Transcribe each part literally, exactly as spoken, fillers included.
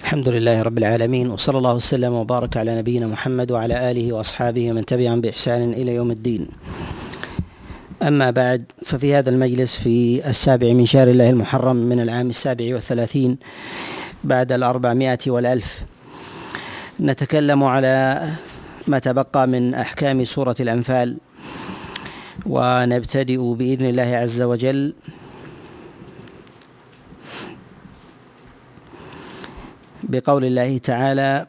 الحمد لله رب العالمين، وصلى الله وسلم وبارك على نبينا محمد وعلى آله وأصحابه ومن تبعهم بإحسان إلى يوم الدين. أما بعد، ففي هذا المجلس في السابع من شهر الله المحرم من العام السابع والثلاثين بعد الأربعمائة والألف نتكلم على ما تبقى من أحكام سورة الأنفال، ونبتدئ بإذن الله عز وجل بقول الله تعالى: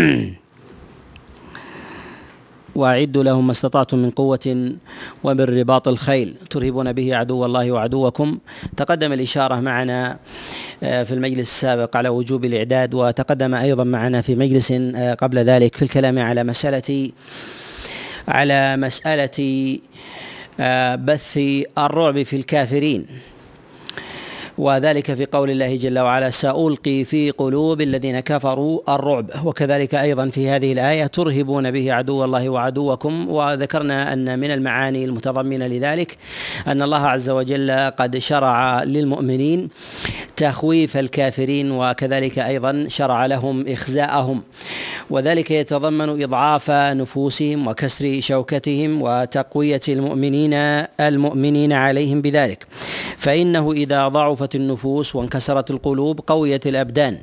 وأعدوا لهم ما استطعتم من قوة ومن رباط الخيل ترهبون به عدو الله وعدوكم. تقدم الإشارة معنا في المجلس السابق على وجوب الإعداد، وتقدم أيضا معنا في مجلس قبل ذلك في الكلام على مسألة على مسألة بث الرعب في الكافرين، وذلك في قول الله جل وعلا: سألقي في قلوب الذين كفروا الرعب. وكذلك أيضا في هذه الآية: ترهبون به عدو الله وعدوكم. وذكرنا أن من المعاني المتضمنة لذلك أن الله عز وجل قد شرع للمؤمنين تخويف الكافرين، وكذلك أيضا شرع لهم إخزاءهم، وذلك يتضمن إضعاف نفوسهم وكسر شوكتهم وتقوية المؤمنين المؤمنين عليهم بذلك. فإنه إذا ضعفت النفوس وانكسرت القلوب قويت الأبدان،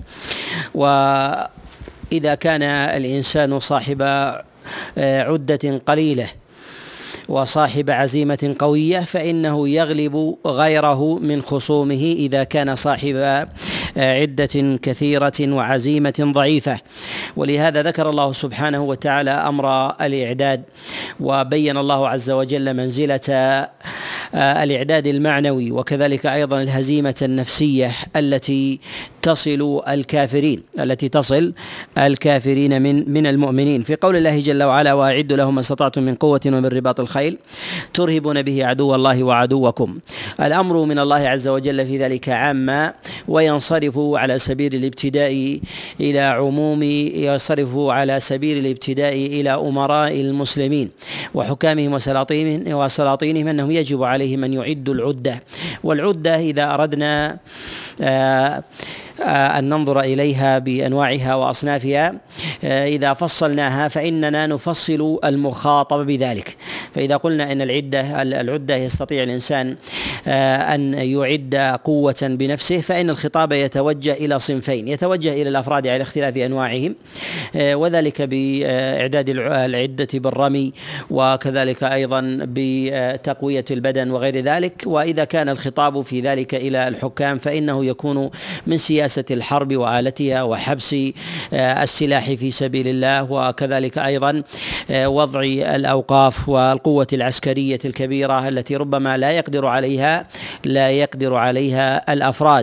وإذا كان الإنسان صاحب عدة قليلة وصاحب عزيمة قوية فإنه يغلب غيره من خصومه إذا كان صاحب عدة كثيرة وعزيمة ضعيفة. ولهذا ذكر الله سبحانه وتعالى أمر الإعداد، وبين الله عز وجل منزلة الإعداد المعنوي، وكذلك أيضا الهزيمة النفسية التي تصل الكافرين التي تصل الكافرين من من المؤمنين. في قول الله جل وعلا: وأعدوا لهم ما استطعتم من قوة ومن رباط الخيل ترهبون به عدو الله وعدوكم. الأمر من الله عز وجل في ذلك عاما، وينصرف على سبيل الابتداء إلى عموم ينصرف على سبيل الابتداء إلى أمراء المسلمين وحكامهم وسلاطينهم وسلاطينهم أنهم يجب عليهم أن يعدوا العدة. والعدة إذا أردنا آه أن ننظر إليها بأنواعها وأصنافها، إذا فصلناها فإننا نفصل المخاطب بذلك. فإذا قلنا أن العدة العدة يستطيع الإنسان أن يعد قوة بنفسه، فإن الخطاب يتوجه إلى صنفين: يتوجه إلى الأفراد على اختلاف أنواعهم، وذلك بإعداد العدة بالرمي، وكذلك أيضا بتقوية البدن وغير ذلك. وإذا كان الخطاب في ذلك إلى الحكام فإنه يكون من سياسة الحرب وآلتها وحبس السلاح في سبيل الله، وكذلك أيضا وضع الأوقاف والقوة العسكرية الكبيرة التي ربما لا يقدر عليها لا يقدر عليها الأفراد.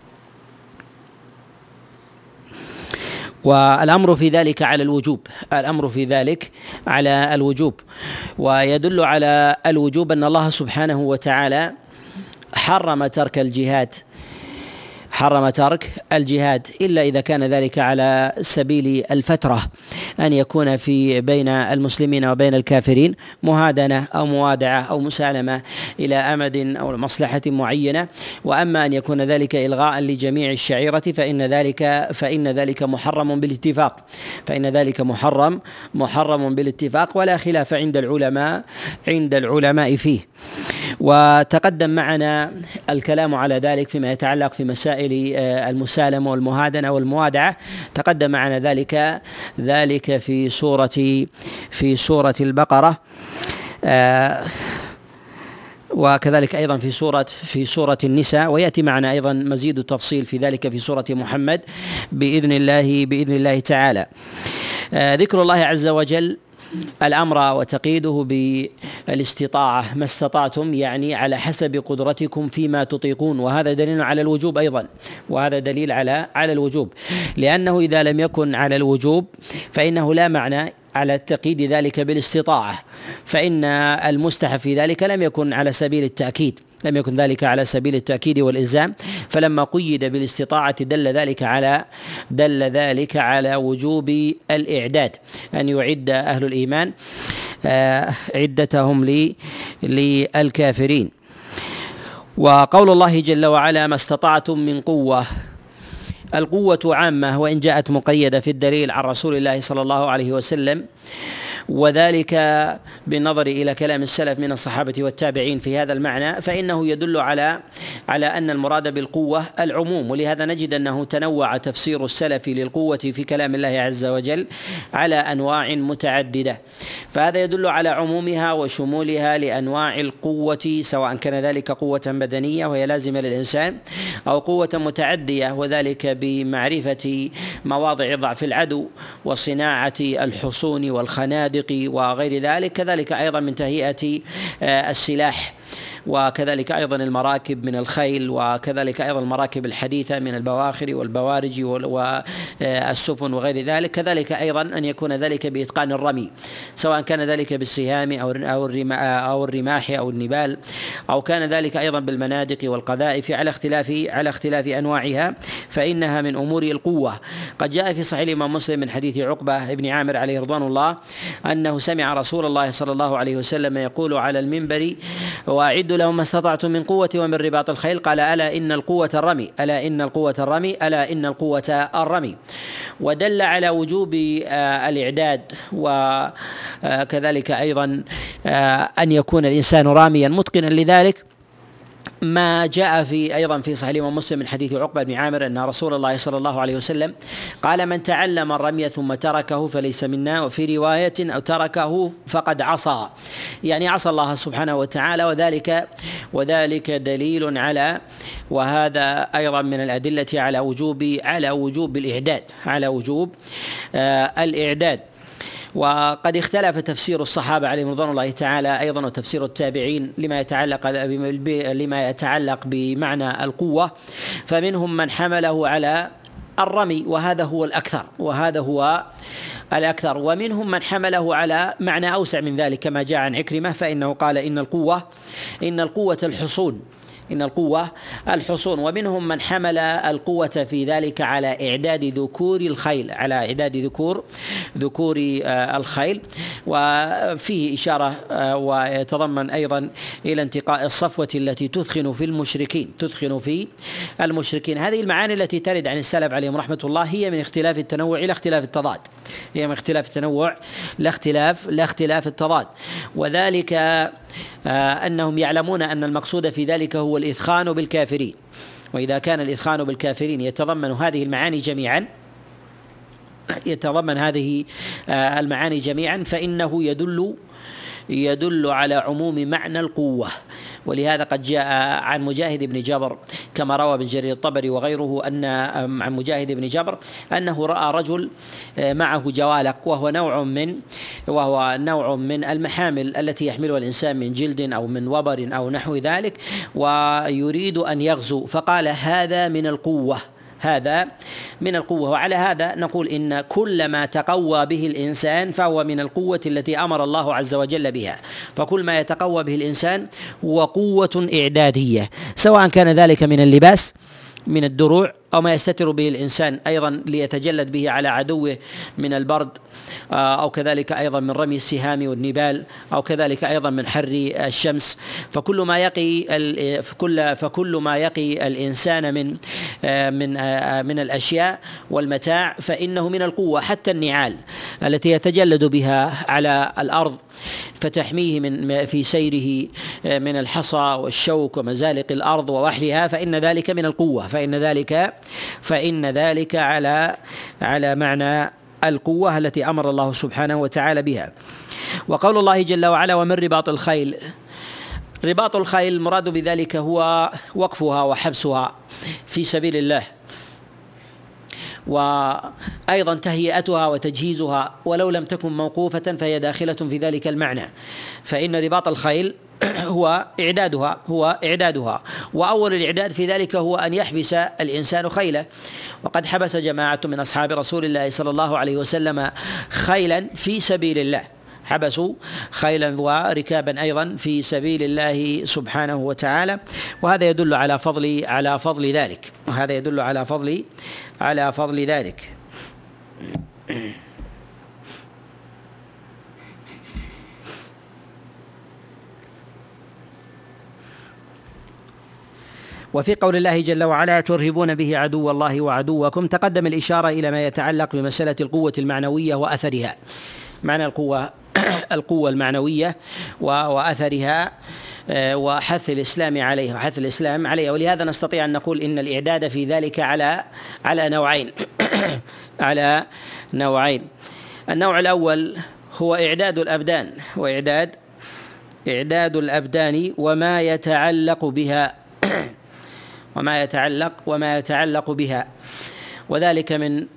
والأمر في ذلك على الوجوب الأمر في ذلك على الوجوب ويدل على الوجوب أن الله سبحانه وتعالى حرم ترك الجهاد حرم ترك الجهاد إلا إذا كان ذلك على سبيل الفترة، أن يكون في بين المسلمين وبين الكافرين مهادنة أو موادعة أو مسالمة إلى أمد أو مصلحة معينة. وأما أن يكون ذلك إلغاء لجميع الشعيرة فإن ذلك فإن ذلك محرم بالاتفاق فإن ذلك محرم محرم بالاتفاق ولا خلاف عند العلماء عند العلماء فيه. وتقدم معنا الكلام على ذلك فيما يتعلق في مسائل المسالمة والمهادنة والموادعة. تقدم معنا ذلك ذلك في سورة في سورة البقرة، وكذلك أيضا في سورة في سورة النساء، ويأتي معنا أيضا مزيد التفصيل في ذلك في سورة محمد بإذن الله بإذن الله تعالى. ذكر الله عز وجل الأمر وتقييده بالاستطاعة، ما استطعتم يعني على حسب قدرتكم فيما تطيقون، وهذا دليل على الوجوب أيضا وهذا دليل على على الوجوب لأنه إذا لم يكن على الوجوب فإنه لا معنى على تقييد ذلك بالاستطاعة، فإن المستحب في ذلك لم يكن على سبيل التأكيد لم يكن ذلك على سبيل التأكيد والإلزام، فلما قيد بالاستطاعة دل ذلك على دل ذلك على وجوب الإعداد، أن يعد أهل الإيمان عدتهم للكافرين. وقول الله جل وعلا: ما استطعتم من قوة، القوة عامة وإن جاءت مقيدة في الدليل عن رسول الله صلى الله عليه وسلم، وذلك بالنظر إلى كلام السلف من الصحابة والتابعين في هذا المعنى، فإنه يدل على على أن المراد بالقوة العموم. ولهذا نجد أنه تنوع تفسير السلف للقوة في كلام الله عز وجل على أنواع متعددة، فهذا يدل على عمومها وشمولها لأنواع القوة، سواء كان ذلك قوة بدنية وهي لازمة للإنسان، أو قوة متعدية وذلك بمعرفة مواضع ضعف العدو وصناعة الحصون والخنادق وغير ذلك، كذلك أيضا من تهيئة السلاح، وكذلك أيضا المراكب من الخيل، وكذلك أيضا المراكب الحديثة من البواخر والبوارج والسفن وغير ذلك، كذلك أيضا أن يكون ذلك بإتقان الرمي، سواء كان ذلك بالسهام أو الرماح أو النبال، أو كان ذلك أيضا بالمنادق والقذائف على اختلاف على اختلاف أنواعها، فإنها من أمور القوة. قد جاء في صحيح الإمام مسلم من حديث عقبة بن عامر عليه رضوان الله أنه سمع رسول الله صلى الله عليه وسلم يقول على المنبر: وأعدوا لهم ما استطعتم من قوة ومن رباط الخيل، قال: ألا إن القوة الرمي، ألا إن القوة الرمي، ألا إن القوة الرمي. ودل على وجوب الإعداد، وكذلك أيضا أن يكون الإنسان راميا متقنا لذلك ما جاء في أيضا في صحيح الإمام مسلم من حديث عقبة بن عامر أن رسول الله صلى الله عليه وسلم قال: من تعلم الرمي ثم تركه فليس منا، وفي رواية: أو تركه فقد عصى، يعني عصى الله سبحانه وتعالى. وذلك وذلك دليل على، وهذا أيضا من الأدلة على وجوب على وجوب الإعداد على وجوب آه الإعداد. وقد اختلف تفسير الصحابة عليهم رضوان الله تعالى أيضا وتفسير التابعين لما يتعلق لما يتعلق بمعنى القوة، فمنهم من حمله على الرمي وهذا هو الأكثر وهذا هو الأكثر ومنهم من حمله على معنى أوسع من ذلك كما جاء عن عكرمة، فإنه قال: إن القوة إن القوة الحصون إن القوة الحصون ومنهم من حمل القوة في ذلك على إعداد ذكور الخيل على إعداد ذكور ذكور الخيل وفيه إشارة ويتضمن أيضا إلى انتقاء الصفوة التي تثخن في المشركين تثخن في المشركين. هذه المعاني التي ترد عن السلف عليهم رحمة الله هي من اختلاف التنوع إلى اختلاف التضاد هي من اختلاف التنوع لاختلاف لاختلاف التضاد وذلك أنهم يعلمون أن المقصود في ذلك هو الإثخان بالكافرين، وإذا كان الإثخان بالكافرين يتضمن هذه المعاني جميعا يتضمن هذه المعاني جميعا فإنه يدل يدل على عموم معنى القوة. ولهذا قد جاء عن مجاهد بن جبر كما روى ابن جرير الطبري وغيره أن عن مجاهد بن جبر أنه رأى رجل معه جوالق وهو نوع من وهو نوع من المحامل التي يحملها الإنسان من جلد أو من وبر أو نحو ذلك، ويريد أن يغزو، فقال: هذا من القوة هذا من القوة. وعلى هذا نقول إن كل ما تقوى به الإنسان فهو من القوة التي أمر الله عز وجل بها، فكل ما يتقوى به الإنسان هو قوة إعدادية، سواء كان ذلك من اللباس من الدروع أو ما يستتر به الإنسان أيضا ليتجلد به على عدوه من البرد، أو كذلك أيضا من رمي السهام والنبال، أو كذلك أيضا من حر الشمس. فكل ما يقي فكل فكل ما يقي الإنسان من من من الأشياء والمتاع فإنه من القوة، حتى النعال التي يتجلد بها على الأرض فتحميه من في سيره من الحصى والشوك ومزالق الأرض ووحلها، فإن ذلك من القوة فإن ذلك فإن ذلك على على معنى القوة التي أمر الله سبحانه وتعالى بها. وقول الله جل وعلا: ومن رباط الخيل، رباط الخيل المراد بذلك هو وقفها وحبسها في سبيل الله، وأيضا تهيئتها وتجهيزها، ولو لم تكن موقوفة فهي داخلة في ذلك المعنى، فإن رباط الخيل هو إعدادها هو إعدادها وأول الإعداد في ذلك هو أن يحبس الإنسان خيله. وقد حبس جماعة من أصحاب رسول الله صلى الله عليه وسلم خيلا في سبيل الله حبسوا خيلا وركابا أيضا في سبيل الله سبحانه وتعالى، وهذا يدل على فضل على فضل ذلك وهذا يدل على فضل على فضل ذلك. وفي قول الله جل وعلا ترهبون به عدو الله وعدوكم تقدم الإشارة إلى ما يتعلق بمسألة القوة المعنوية وأثرها. معنى القوة القوة المعنوية وأثرها وحث الإسلام عليها وحث الإسلام عليها ولهذا نستطيع أن نقول إن الإعداد في ذلك على على نوعين على نوعين النوع الأول هو إعداد الأبدان وإعداد إعداد الأبدان وما يتعلق بها وما يتعلق وما يتعلق بها وذلك من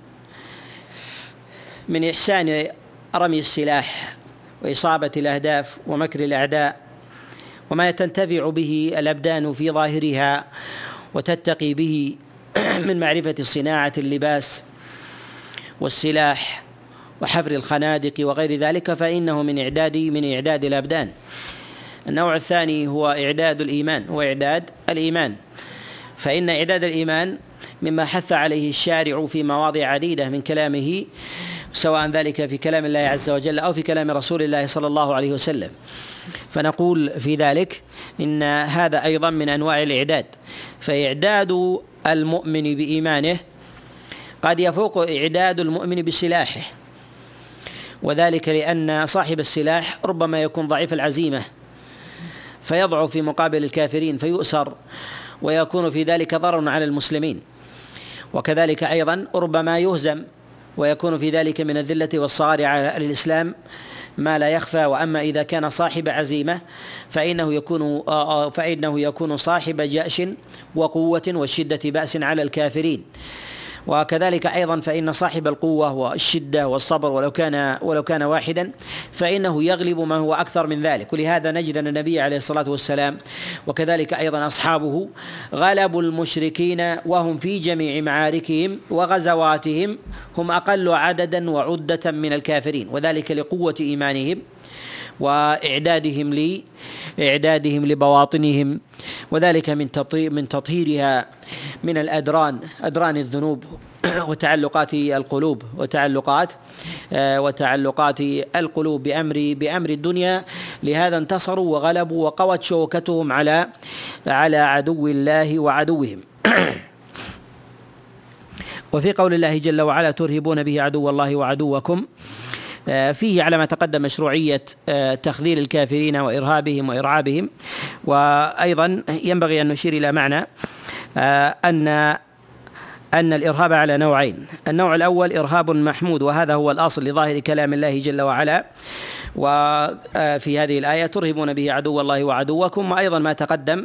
من إحسان رمي السلاح وإصابة الأهداف ومكر الأعداء وما تنتفع به الأبدان في ظاهرها وتتقي به من معرفة صناعة اللباس والسلاح وحفر الخنادق وغير ذلك فإنه من إعداد من إعداد الأبدان. النوع الثاني هو إعداد الإيمان وإعداد الإيمان فإن إعداد الإيمان مما حث عليه الشارع في مواضع عديدة من كلامه سواء ذلك في كلام الله عز وجل أو في كلام رسول الله صلى الله عليه وسلم. فنقول في ذلك إن هذا أيضا من أنواع الإعداد فإعداد المؤمن بإيمانه قد يفوق إعداد المؤمن بسلاحه وذلك لأن صاحب السلاح ربما يكون ضعيف العزيمة فيضعف في مقابل الكافرين فيؤسر ويكون في ذلك ضرر على المسلمين وكذلك أيضا ربما يهزم ويكون في ذلك من الذلة والصغار على الإسلام ما لا يخفى. وأما إذا كان صاحب عزيمة فإنه يكون فإنه يكون صاحب جأش وقوة وشدة بأس على الكافرين. وكذلك أيضا فإن صاحب القوة والشدة والصبر ولو كان ولو كان واحدا فإنه يغلب ما هو أكثر من ذلك. ولهذا نجد أن النبي عليه الصلاة والسلام وكذلك أيضا أصحابه غلبوا المشركين وهم في جميع معاركهم وغزواتهم هم أقل عددا وعدة من الكافرين وذلك لقوة إيمانهم وإعدادهم لي إعدادهم لبواطنهم وذلك من من تطهيرها من الأدران أدران الذنوب وتعلقات القلوب وتعلقات وتعلقات القلوب بأمر بأمر الدنيا. لهذا انتصروا وغلبوا وقوت شوكتهم على على عدو الله وعدوهم. وفي قول الله جل وعلا ترهبون به عدو الله وعدوكم فيه على ما تقدم مشروعية تخذيل الكافرين وإرهابهم وإرعابهم. وأيضا ينبغي أن نشير إلى معنى أن أن الإرهاب على نوعين. النوع الأول إرهاب محمود وهذا هو الأصل لظاهر كلام الله جل وعلا وفي هذه الآية ترهبون به عدو الله وعدوكم. وأيضا ما تقدم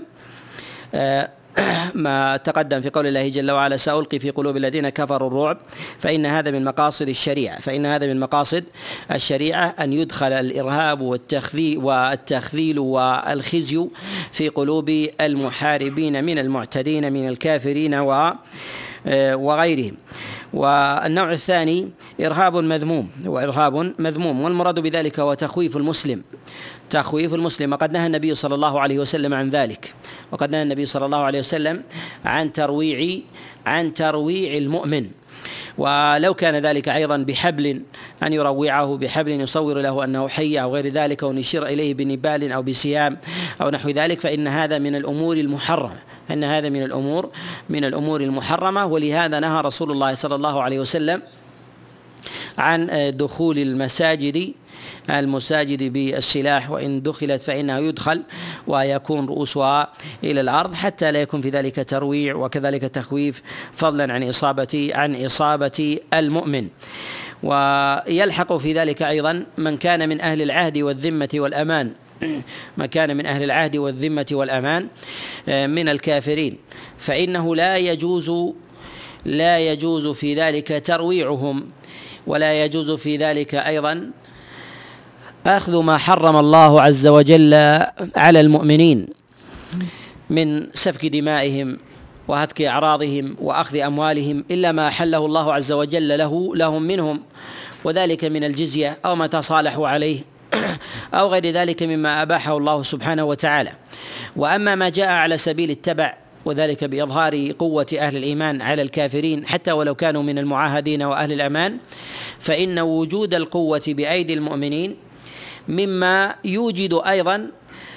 ما تقدم في قول الله جل وعلا سألقي في قلوب الذين كفروا الرعب فإن هذا من مقاصد الشريعة فإن هذا من مقاصد الشريعة أن يدخل الإرهاب والتخذيل والتخذيل والخزي في قلوب المحاربين من المعتدين من الكافرين وغيرهم. والنوع الثاني إرهاب مذموم وإرهاب مذموم والمراد بذلك هو تخويف المسلم تخويف المسلم وقد نهى النبي صلى الله عليه وسلم عن ذلك وقد نهى النبي صلى الله عليه وسلم عن ترويع عن ترويع المؤمن ولو كان ذلك أيضا بحبل أن يروعه بحبل يصور له أنه حي أو غير ذلك أو يشير إليه بنبال أو بسهام أو نحو ذلك فإن هذا من الأمور المحرمة أن هذا من الأمور من الأمور المحرمة. ولهذا نهى رسول الله صلى الله عليه وسلم عن دخول المساجد المساجد بالسلاح وإن دخلت فإنه يدخل ويكون رؤوسها إلى الأرض حتى لا يكون في ذلك ترويع وكذلك تخويف فضلا عن إصابة عن إصابة المؤمن. ويلحق في ذلك أيضا من كان من أهل العهد والذمة والأمان ما كان من أهل العهد والذمة والأمان من الكافرين فإنه لا يجوز لا يجوز في ذلك ترويعهم ولا يجوز في ذلك أيضا أخذ ما حرم الله عز وجل على المؤمنين من سفك دمائهم وهتك أعراضهم وأخذ أموالهم إلا ما أحله الله عز وجل له لهم منهم وذلك من الجزية أو ما تصالحوا عليه أو غير ذلك مما أباحه الله سبحانه وتعالى. وأما ما جاء على سبيل التبع وذلك بإظهار قوة أهل الإيمان على الكافرين حتى ولو كانوا من المعاهدين وأهل الأمان فإن وجود القوة بأيدي المؤمنين مما يوجد أيضا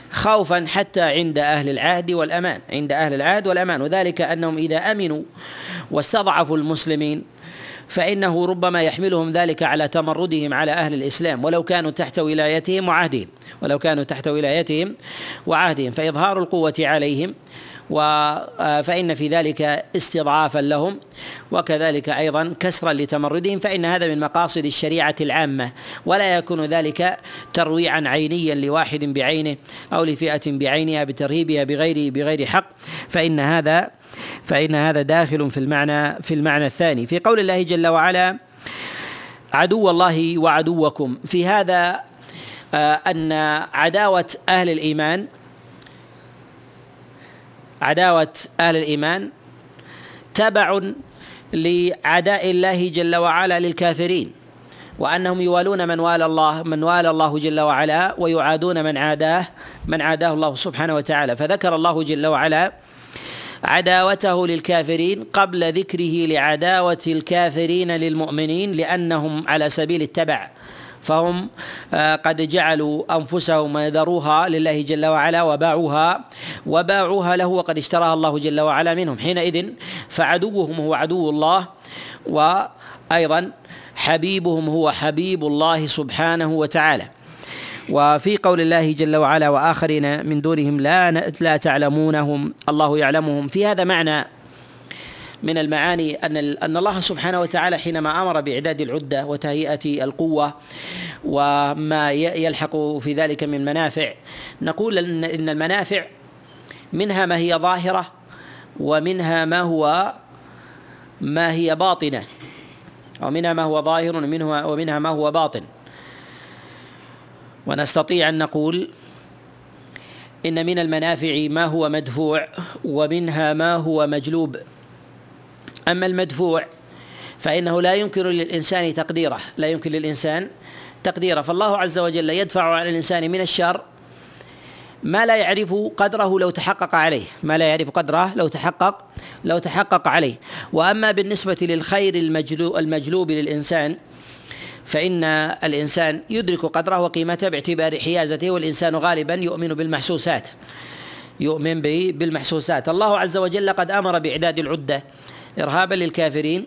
خوفا حتى عند أهل العهد والأمان عند أهل العهد والأمان وذلك أنهم إذا أمنوا واستضعفوا المسلمين فإنه ربما يحملهم ذلك على تمردهم على أهل الإسلام ولو كانوا تحت ولايتهم وعهدهم ولو كانوا تحت ولايتهم وعهدهم فإظهار القوة عليهم فإن في ذلك استضعافا لهم وكذلك أيضا كسرا لتمردهم فإن هذا من مقاصد الشريعة العامة ولا يكون ذلك ترويعا عينيا لواحد بعينه أو لفئة بعينها بترهيبها بغير بغير حق فإن هذا فإن هذا داخل في المعنى في المعنى الثاني في قول الله جل وعلا عدو الله وعدوكم في هذا أن عداوة أهل الإيمان عداوة أهل الإيمان تبع لعداء الله جل وعلا للكافرين وأنهم يوالون من والى الله من والى الله جل وعلا ويعادون من عاداه من عاداه الله سبحانه وتعالى فذكر الله جل وعلا عداوته للكافرين قبل ذكره لعداوة الكافرين للمؤمنين لأنهم على سبيل التبع فهم قد جعلوا أنفسهم يذروها لله جل وعلا وباعوها وباعوها له وقد اشتراها الله جل وعلا منهم حينئذ فعدوهم هو عدو الله وأيضا حبيبهم هو حبيب الله سبحانه وتعالى وفي قول الله جل وعلا وآخرين من دونهم لا لا تعلمونهم الله يعلمهم في هذا معنى من المعاني أن أن الله سبحانه وتعالى حينما أمر بإعداد العدة وتهيئة القوة وما يلحق في ذلك من منافع نقول إن إن المنافع منها ما هي ظاهرة ومنها ما هو ما هي باطنة أو منها ما هو ظاهر ومنها ومنها ما هو باطن ونستطيع أن نقول إن من المنافع ما هو مدفوع ومنها ما هو مجلوب أما المدفوع فإنه لا يمكن للإنسان تقديره لا يمكن للإنسان تقديره فالله عز وجل يدفع على الإنسان من الشر ما لا يعرف قدره لو تحقق عليه ما لا يعرف قدره لو تحقق لو تحقق عليه وأما بالنسبة للخير المجلوب للإنسان فإن الإنسان يدرك قدره وقيمته باعتبار حيازته والإنسان غالبا يؤمن بالمحسوسات يؤمن بالمحسوسات الله عز وجل قد أمر بإعداد العدة إرهابا للكافرين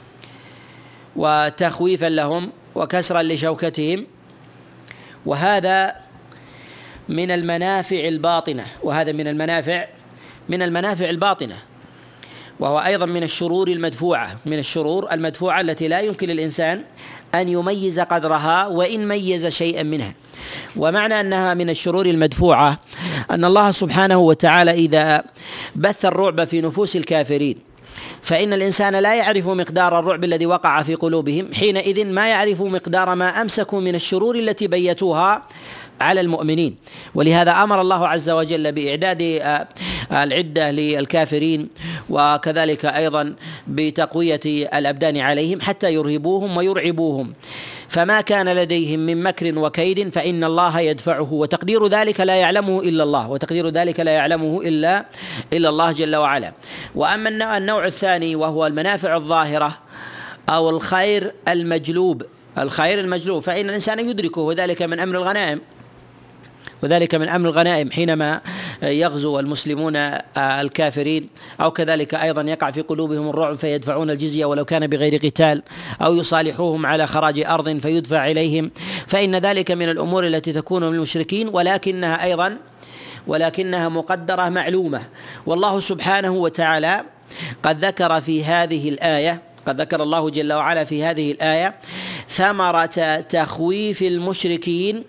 وتخويفا لهم وكسرا لشوكتهم وهذا من المنافع الباطنة وهذا من المنافع من المنافع الباطنة وهو أيضا من الشرور المدفوعة من الشرور المدفوعة التي لا يمكن للإنسان أن يميز قدرها وإن ميز شيئا منها ومعنى أنها من الشرور المدفوعة أن الله سبحانه وتعالى إذا بث الرعب في نفوس الكافرين فإن الإنسان لا يعرف مقدار الرعب الذي وقع في قلوبهم حينئذ ما يعرف مقدار ما أمسكوا من الشرور التي بيتوها على المؤمنين ولهذا أمر الله عز وجل بإعداد العدة للكافرين وكذلك أيضا بتقوية الأبدان عليهم حتى يرهبوهم ويرعبوهم فما كان لديهم من مكر وكيد فإن الله يدفعه وتقدير ذلك لا يعلمه إلا الله وتقدير ذلك لا يعلمه إلا إلا الله جل وعلا وأما النوع الثاني وهو المنافع الظاهرة أو الخير المجلوب الخير المجلوب فإن الإنسان يدركه وذلك من أمر الغنائم وذلك من أمر الغنائم حينما يغزو المسلمون الكافرين أو كذلك أيضا يقع في قلوبهم الرعب فيدفعون الجزية ولو كان بغير قتال أو يصالحوهم على خراج أرض فيدفع إليهم فإن ذلك من الأمور التي تكون من المشركين ولكنها أيضا ولكنها مقدرة معلومة والله سبحانه وتعالى قد ذكر في هذه الآية قد ذكر الله جل وعلا في هذه الآية ثمرة تخويف المشركين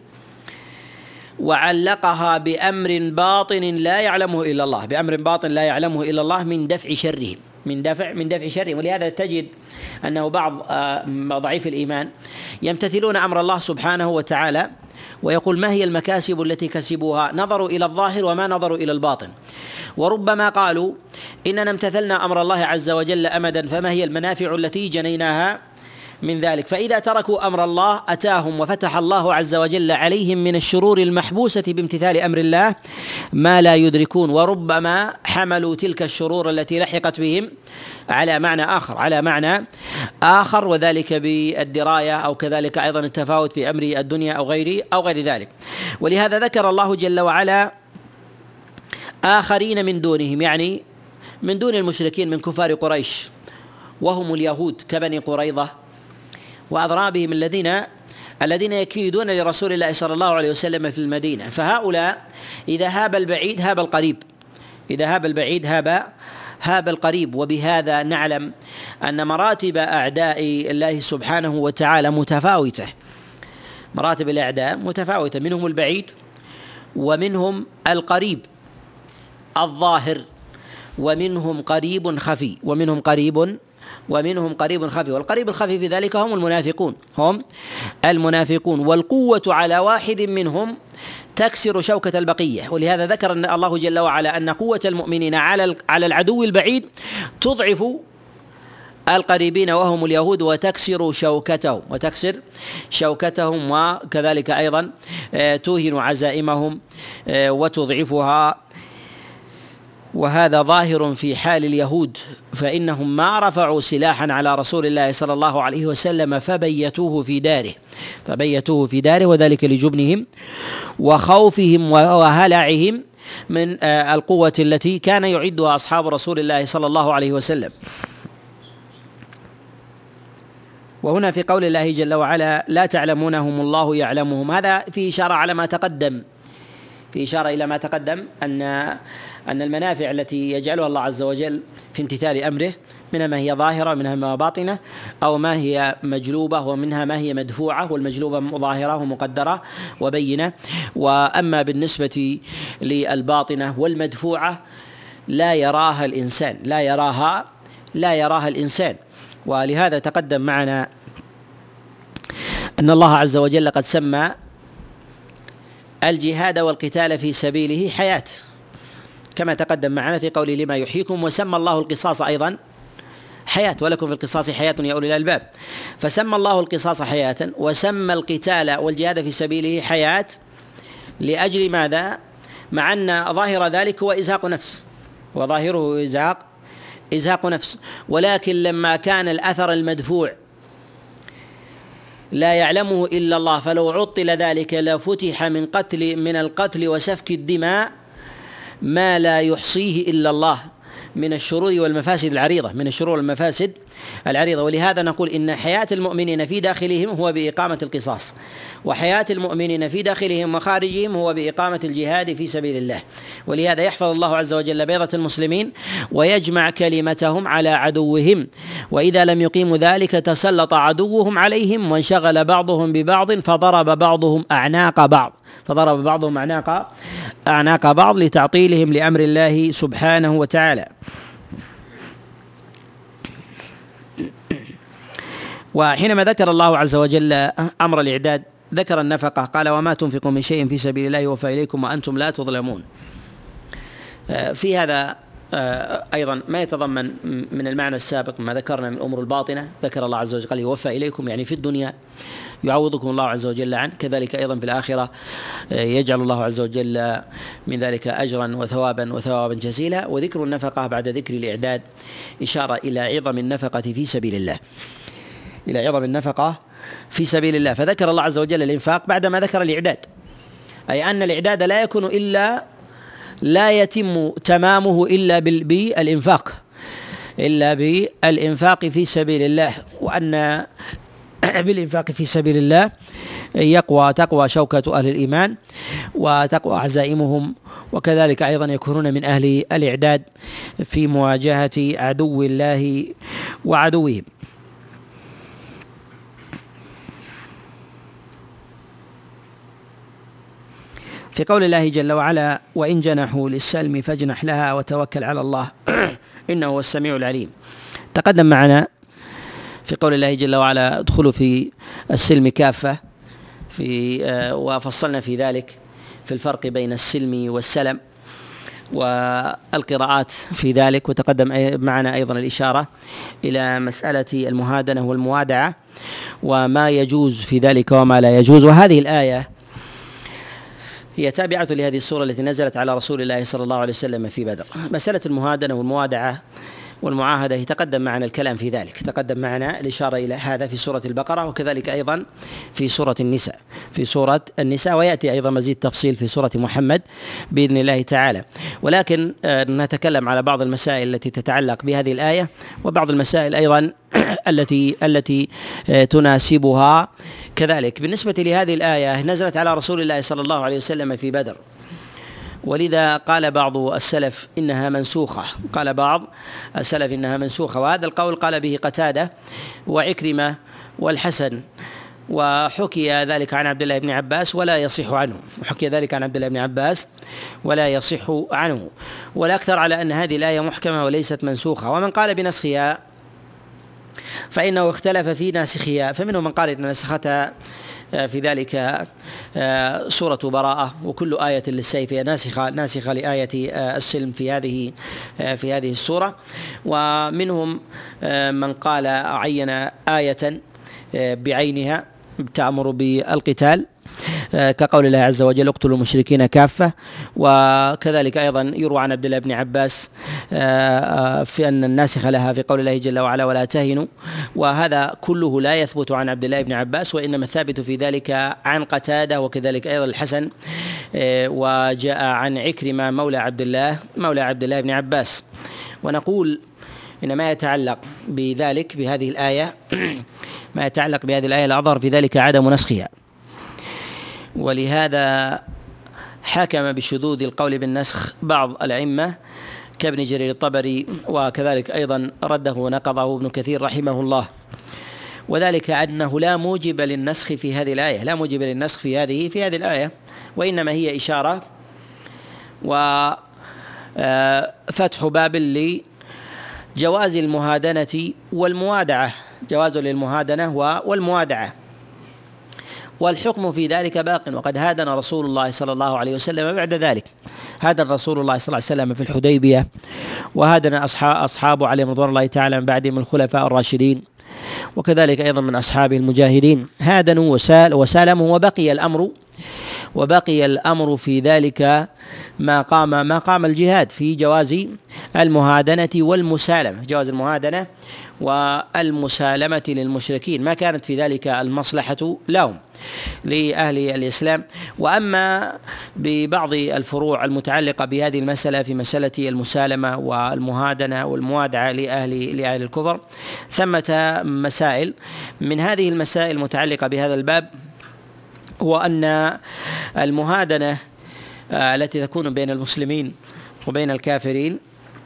وعلقها بأمر باطن لا يعلمه إلا الله بأمر باطن لا يعلمه إلا الله من دفع شرهم من دفع من دفع شرهم ولهذا تجد أنه بعض ضعيف الإيمان يمتثلون أمر الله سبحانه وتعالى ويقول ما هي المكاسب التي كسبوها نظروا إلى الظاهر وما نظروا إلى الباطن وربما قالوا إننا امتثلنا أمر الله عز وجل أمدا فما هي المنافع التي جنيناها من ذلك فإذا تركوا أمر الله أتاهم وفتح الله عز وجل عليهم من الشرور المحبوسة بامتثال أمر الله ما لا يدركون وربما حملوا تلك الشرور التي لحقت بهم على معنى آخر على معنى آخر وذلك بالدراية أو كذلك أيضا التفاوت في أمر الدنيا أو غير أو غير ذلك ولهذا ذكر الله جل وعلا آخرين من دونهم، يعني من دون المشركين من كفار قريش وهم اليهود كبني قريظة وأضرابهم الذين الذين يكيدون لرسول الله صلى الله عليه وسلم في المدينة. فهؤلاء إذا هاب البعيد هاب القريب، إذا هاب البعيد هاب هاب القريب. وبهذا نعلم أن مراتب أعداء الله سبحانه وتعالى متفاوتة، مراتب الأعداء متفاوتة، منهم البعيد ومنهم القريب الظاهر ومنهم قريب خفي ومنهم قريب ومنهم قريب خفي والقريب الخفي في ذلك هم المنافقون هم المنافقون والقوة على واحد منهم تكسر شوكة البقية. ولهذا ذكر أن الله جل وعلا أن قوة المؤمنين على على العدو البعيد تضعف القريبين وهم اليهود وتكسر شوكتهم وتكسر شوكتهم وكذلك أيضا توهن عزائمهم وتضعفها. وهذا ظاهر في حال اليهود، فإنهم ما رفعوا سلاحا على رسول الله صلى الله عليه وسلم فبيتوه في داره فبيتوه في داره وذلك لجبنهم وخوفهم وهلعهم من القوة التي كان يعدها أصحاب رسول الله صلى الله عليه وسلم. وهنا في قول الله جل وعلا لا تعلمونهم الله يعلمهم، هذا في إشارة على ما تقدم، في إشارة إلى ما تقدم أن أن المنافع التي يجعلها الله عز وجل في امتثال أمره منها ما هي ظاهرة ومنها ما باطنة أو ما هي مجلوبة ومنها ما هي مدفوعة، والمجلوبة ظاهرة ومقدرة وبينة. وأما بالنسبة للباطنة والمدفوعة لا يراها الإنسان لا يراها لا يراها الإنسان ولهذا تقدم معنا أن الله عز وجل قد سمى الجهاد والقتال في سبيله حياة كما تقدم معنا في قوله لما يحييكم، وسمى الله القصاص أيضا حياة ولكم في القصاص حياة يا أولي الألباب. فسمى الله القصاص حياة وسمى القتال والجهاد في سبيله حياة لأجل ماذا؟ مع أن ظاهر ذلك هو إزهاق نفس وظاهره إزهاق إزهاق نفس، ولكن لما كان الأثر المدفوع لا يعلمه إلا الله فلو عطل ذلك لفتح من قتل من القتل وسفك الدماء ما لا يحصيه إلا الله من الشرور والمفاسد العريضة من الشرور والمفاسد العريضة. ولهذا نقول إن حياة المؤمنين في داخلهم هو بإقامة القصاص، وحياة المؤمنين في داخلهم وخارجهم هو بإقامة الجهاد في سبيل الله. ولهذا يحفظ الله عز وجل بيضة المسلمين ويجمع كلمتهم على عدوهم، وإذا لم يقيموا ذلك تسلط عدوهم عليهم وانشغل بعضهم ببعض فضرب بعضهم أعناق بعض فضرب بعضهم أعناق أعناق بعض لتعطيلهم لأمر الله سبحانه وتعالى. وحينما ذكر الله عز وجل أمر الإعداد ذكر النفقة، قال وما تنفقوا من شيء في سبيل الله يوفى إليكم وأنتم لا تظلمون. في هذا أيضا ما يتضمن من المعنى السابق ما ذكرنا من الأمور الباطنة، ذكر الله عز وجل قال يوفى إليكم يعني في الدنيا يعوضكم الله عز وجل عنه، كذلك أيضا في الآخرة يجعل الله عز وجل من ذلك أجرا وثوابا وثوابا جزيلا. وذكر النفقة بعد ذكر الإعداد إشارة إلى عظم النفقة في سبيل الله إلى عظم النفقة في سبيل الله. فذكر الله عز وجل الإنفاق بعدما ذكر الإعداد، أي أن الإعداد لا يكون إلا لا يتم تمامه إلا بالإنفاق إلا بالإنفاق في سبيل الله، وأن بالإنفاق في سبيل الله يقوى تقوى شوكة أهل الإيمان وتقوى عزائمهم، وكذلك أيضا يكونون من أهل الإعداد في مواجهة عدو الله وعدوهم. في قول الله جل وعلا وإن جنحوا للسلم فاجنح لها وتوكل على الله إنه هو السميع العليم، تقدم معنا في قول الله جل وعلا ادخلوا في السلم كافة في وفصلنا في ذلك في الفرق بين السلم والسلم والقراءات في ذلك، وتقدم معنا أيضا الإشارة إلى مسألة المهادنة والموادعة وما يجوز في ذلك وما لا يجوز. وهذه الآية هي تابعة لهذه السورة التي نزلت على رسول الله صلى الله عليه وسلم في بدر. مسألة المهادنة والموادعة والمعاهدة يتقدم معنا الكلام في ذلك، تقدم معنا الإشارة إلى هذا في سورة البقرة، وكذلك أيضا في سورة النساء في سورة النساء ويأتي أيضا مزيد تفصيل في سورة محمد بإذن الله تعالى. ولكن نتكلم على بعض المسائل التي تتعلق بهذه الآية، وبعض المسائل أيضا التي التي تناسبها كذلك. بالنسبة لهذه الآية نزلت على رسول الله صلى الله عليه وسلم في بدر، ولذا قال بعض السلف إنها منسوخة، قال بعض السلف إنها منسوخة، وهذا القول قال به قتادة وعكرمة والحسن، وحكي ذلك عن عبد الله بن عباس ولا يصح عنه، وحكي ذلك عن عبد الله بن عباس ولا يصح عنه، والأكثر على أن هذه الآية محكمة وليست منسوخة. ومن قال بنسخها فإنه اختلف في ناسخها، فمنهم من قال إن نسختها في ذلك سورة براءة، وكل آية للسيف هي ناسخة ناسخة لآية السلم في هذه في هذه السورة. ومنهم من قال عين آية بعينها تأمر بالقتال كقول الله عز وجل اقتلوا المشركين كافة، وكذلك أيضا يروى عن عبد الله بن عباس في أن الناسخ لها في قول الله جل وعلا ولا تهنوا، وهذا كله لا يثبت عن عبد الله بن عباس، وإنما الثابت في ذلك عن قتادة وكذلك أيضا الحسن، وجاء عن عكرمة مولى عبد الله مولى عبد الله بن عباس. ونقول إن ما يتعلق بذلك بهذه الآية ما يتعلق بهذه الآية الأظهر في ذلك عدم نسخها، ولهذا حكم بشذوذ القول بالنسخ بعض الأئمة كابن جرير الطبري، وكذلك أيضا رده ونقضه ابن كثير رحمه الله، وذلك أنه لا موجب للنسخ في هذه الآية لا موجب للنسخ في هذه في هذه الآية وإنما هي إشارة وفتح باب لجواز المهادنة والموادعة، جواز للمهادنة والموادعة، والحكم في ذلك باق. وقد هادن رسول الله صلى الله عليه وسلم بعد ذلك، هادن رسول الله صلى الله عليه وسلم في الحديبية، وهادن أصحابه عليهم رضوان الله تعالى من بعدهم الخلفاء الراشدين، وكذلك أيضا من أصحابه المجاهدين هادنوا وسالموا، وبقي الأمر وبقي الأمر في ذلك ما قام ما قام الجهاد في جواز المهادنة والمسالمة، جواز المهادنة والمسالمة للمشركين، ما كانت في ذلك المصلحة لهم لأهل الإسلام. وأما ببعض الفروع المتعلقة بهذه المسألة في مسألة المسالمة والمهادنة والموادعة لأهل لأهل الكفر، ثمة مسائل. من هذه المسائل المتعلقة بهذا الباب هو أن المهادنة التي تكون بين المسلمين وبين الكافرين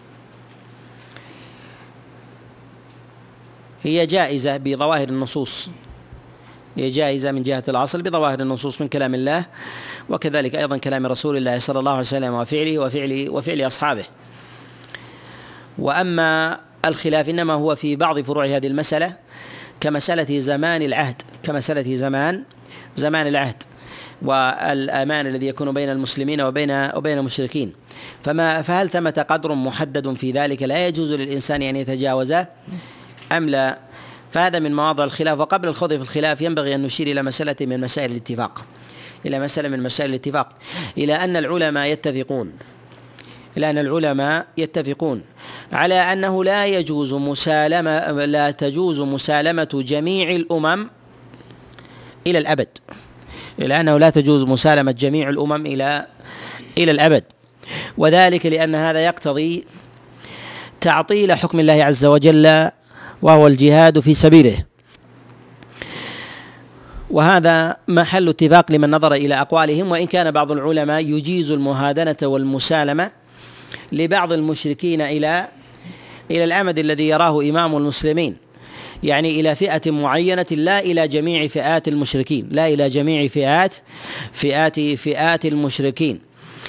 هي جائزة بظواهر النصوص، هي جائزة من جهة الأصل بظواهر النصوص من كلام الله، وكذلك أيضا كلام رسول الله صلى الله عليه وسلم وفعله وفعل وفعل أصحابه. وأما الخلاف إنما هو في بعض فروع هذه المسألة كمسألة زمان العهد كمسألة زمان زمان العهد والأمان الذي يكون بين المسلمين وبين وبين المشركين، فما فهل ثمة قدر محدد في ذلك لا يجوز للإنسان أن يتجاوزه أم لا؟ فهذا من مواضع الخلاف. وقبل الخوض في الخلاف ينبغي أن نشير إلى مسألة من مسائل الاتفاق إلى مسألة من مسائل الاتفاق إلى أن العلماء يتفقون إلى أن العلماء يتفقون على أنه لا يجوز مسالمة لا تجوز مسالمة جميع الأمم إلى الأبد، إلى أنه لا تجوز مسالمة جميع الأمم إلى إلى الأبد، وذلك لأن هذا يقتضي تعطيل حكم الله عز وجل وهو الجهاد في سبيله. وهذا محل اتفاق لمن نظر إلى أقوالهم، وإن كان بعض العلماء يجيز المهادنة والمسالمة لبعض المشركين إلى إلى الأمد الذي يراه إمام المسلمين، يعني إلى فئة معينة لا إلى جميع فئات المشركين لا إلى جميع فئات فئات فئات المشركين.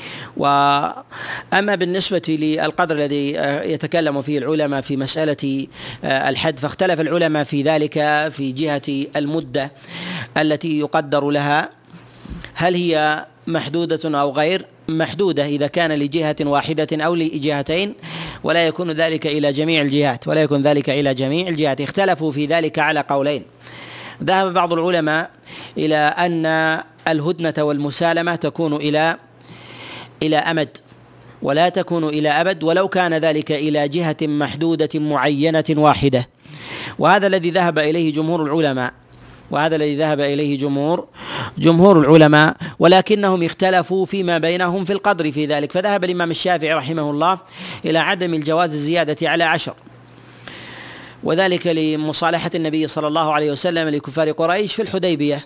وأما بالنسبة للقدر الذي يتكلم فيه العلماء في مسألة الحد، فاختلف العلماء في ذلك في جهة المدة التي يقدر لها، هل هي محدودة أو غير محدودة إذا كان لجهة واحدة أو لجهتين، ولا يكون ذلك إلى جميع الجهات ولا يكون ذلك إلى جميع الجهات. اختلفوا في ذلك على قولين. ذهب بعض العلماء إلى أن الهدنة والمسالمة تكون إلى إلى أمد، ولا تكون إلى أبد، ولو كان ذلك إلى جهة محدودة معينة واحدة. وهذا الذي ذهب إليه جمهور العلماء وهذا الذي ذهب إليه جمهور جمهور العلماء ولكنهم اختلفوا فيما بينهم في القدر في ذلك. فذهب الإمام الشافعي رحمه الله إلى عدم الجواز الزيادة على عشر، وذلك لمصالحة النبي صلى الله عليه وسلم لكفار قريش في الحديبية.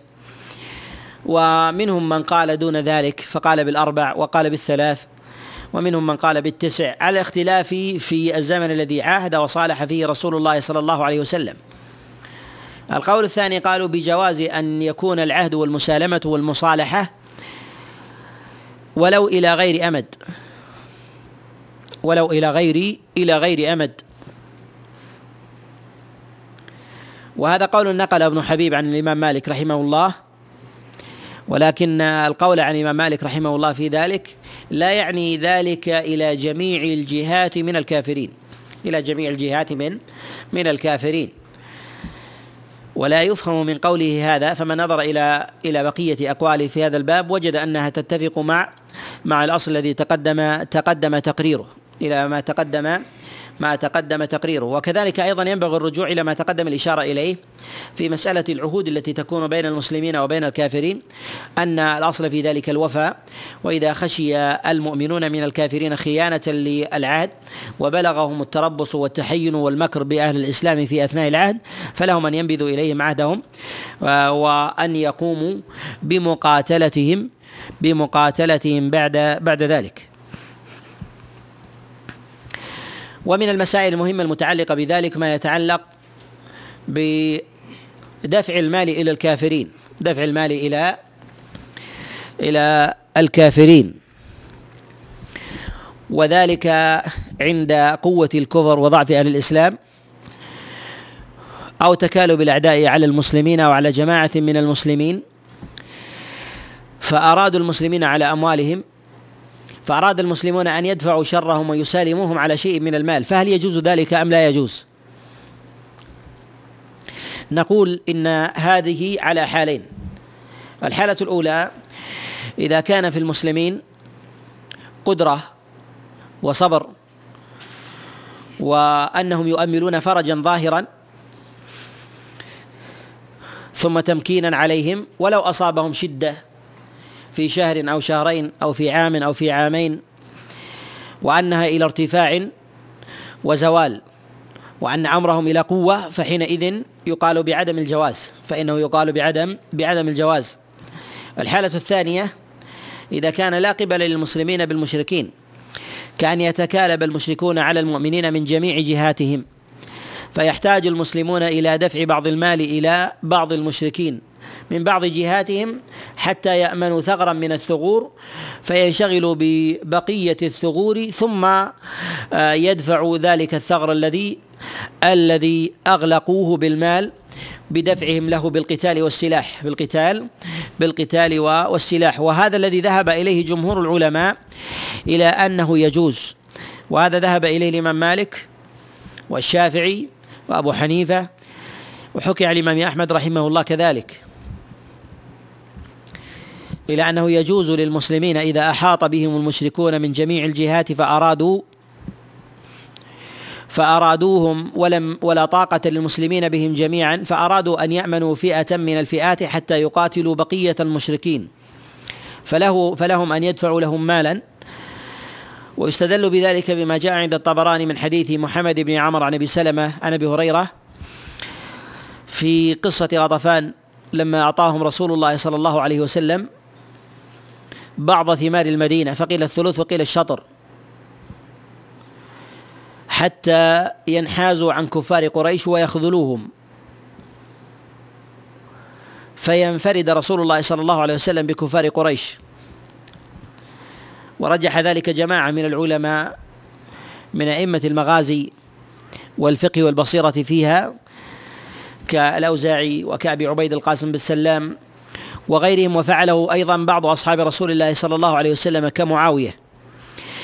ومنهم من قال دون ذلك فقال بالأربع وقال بالثلاث، ومنهم من قال بالتسع، على اختلاف في الزمن الذي عاهد وصالح فيه رسول الله صلى الله عليه وسلم. القول الثاني قالوا بجواز أن يكون العهد والمسالمة والمصالحة ولو إلى غير أمد ولو إلى غير إلى غير أمد وهذا قول نقل ابن حبيب عن الإمام مالك رحمه الله، ولكن القول عن الإمام مالك رحمه الله في ذلك لا يعني ذلك إلى جميع الجهات من الكافرين إلى جميع الجهات من من الكافرين ولا يفهم من قوله هذا. فمن نظر إلى إلى بقية أقواله في هذا الباب وجد أنها تتفق مع مع الأصل الذي تقدم تقدم تقريره إلى ما تقدم ما تقدم تقريره. وكذلك أيضا ينبغي الرجوع إلى ما تقدم الإشارة إليه في مسألة العهود التي تكون بين المسلمين وبين الكافرين، أن الأصل في ذلك الوفاء، وإذا خشي المؤمنون من الكافرين خيانة للعهد وبلغهم التربص والتحين والمكر بأهل الإسلام في أثناء العهد فلهم أن ينبذوا إليهم عهدهم وأن يقوموا بمقاتلتهم بمقاتلتهم بعد بعد ذلك. ومن المسائل المهمة المتعلقة بذلك ما يتعلق بدفع المال إلى الكافرين دفع المال إلى إلى الكافرين وذلك عند قوة الكفر وضعف أهل الإسلام أو تكالب الأعداء على المسلمين أو على جماعة من المسلمين فأرادوا المسلمين على أموالهم، فأراد المسلمون أن يدفعوا شرهم ويسالموهم على شيء من المال، فهل يجوز ذلك أم لا يجوز؟ نقول إن هذه على حالين. الحالة الأولى إذا كان في المسلمين قدرة وصبر وأنهم يؤملون فرجا ظاهرا ثم تمكينا عليهم، ولو أصابهم شدة في شهر أو شهرين أو في عام أو في عامين وأنها إلى ارتفاع وزوال وأن أمرهم إلى قوة، فحينئذ يقال بعدم الجواز فإنه يقال بعدم بعدم الجواز. الحالة الثانية إذا كان لا قبل للمسلمين بالمشركين، كأن يتكالب المشركون على المؤمنين من جميع جهاتهم، فيحتاج المسلمون إلى دفع بعض المال إلى بعض المشركين من بعض جهاتهم حتى يأمنوا ثغرا من الثغور فينشغلوا ببقية الثغور ثم يدفعوا ذلك الثغر الذي الذي أغلقوه بالمال بدفعهم له بالقتال والسلاح بالقتال بالقتال والسلاح. وهذا الذي ذهب إليه جمهور العلماء إلى أنه يجوز، وهذا ذهب إليه الإمام مالك والشافعي وأبو حنيفة، وحكي عن الإمام أحمد رحمه الله كذلك إلى أنه يجوز للمسلمين إذا أحاط بهم المشركون من جميع الجهات فأرادوا فأرادوهم ولم ولا طاقة للمسلمين بهم جميعا فأرادوا أن يأمنوا فئة من الفئات حتى يقاتلوا بقية المشركين، فله فلهم أن يدفعوا لهم مالا. ويستدل بذلك بما جاء عند الطبراني من حديث محمد بن عمرو عن أبي سلمة عن أبي هريرة في قصة غطفان لما أعطاهم رسول الله صلى الله عليه وسلم بعض ثمار المدينة، فقيل الثلث وقيل الشطر، حتى ينحازوا عن كفار قريش ويخذلوهم، فينفرد رسول الله صلى الله عليه وسلم بكفار قريش. ورجح ذلك جماعة من العلماء من أئمة المغازي والفقه والبصيرة فيها كالأوزاعي وكأبي عبيد القاسم بن سلام وغيرهم، وفعله أيضا بعض أصحاب رسول الله صلى الله عليه وسلم كمعاوية.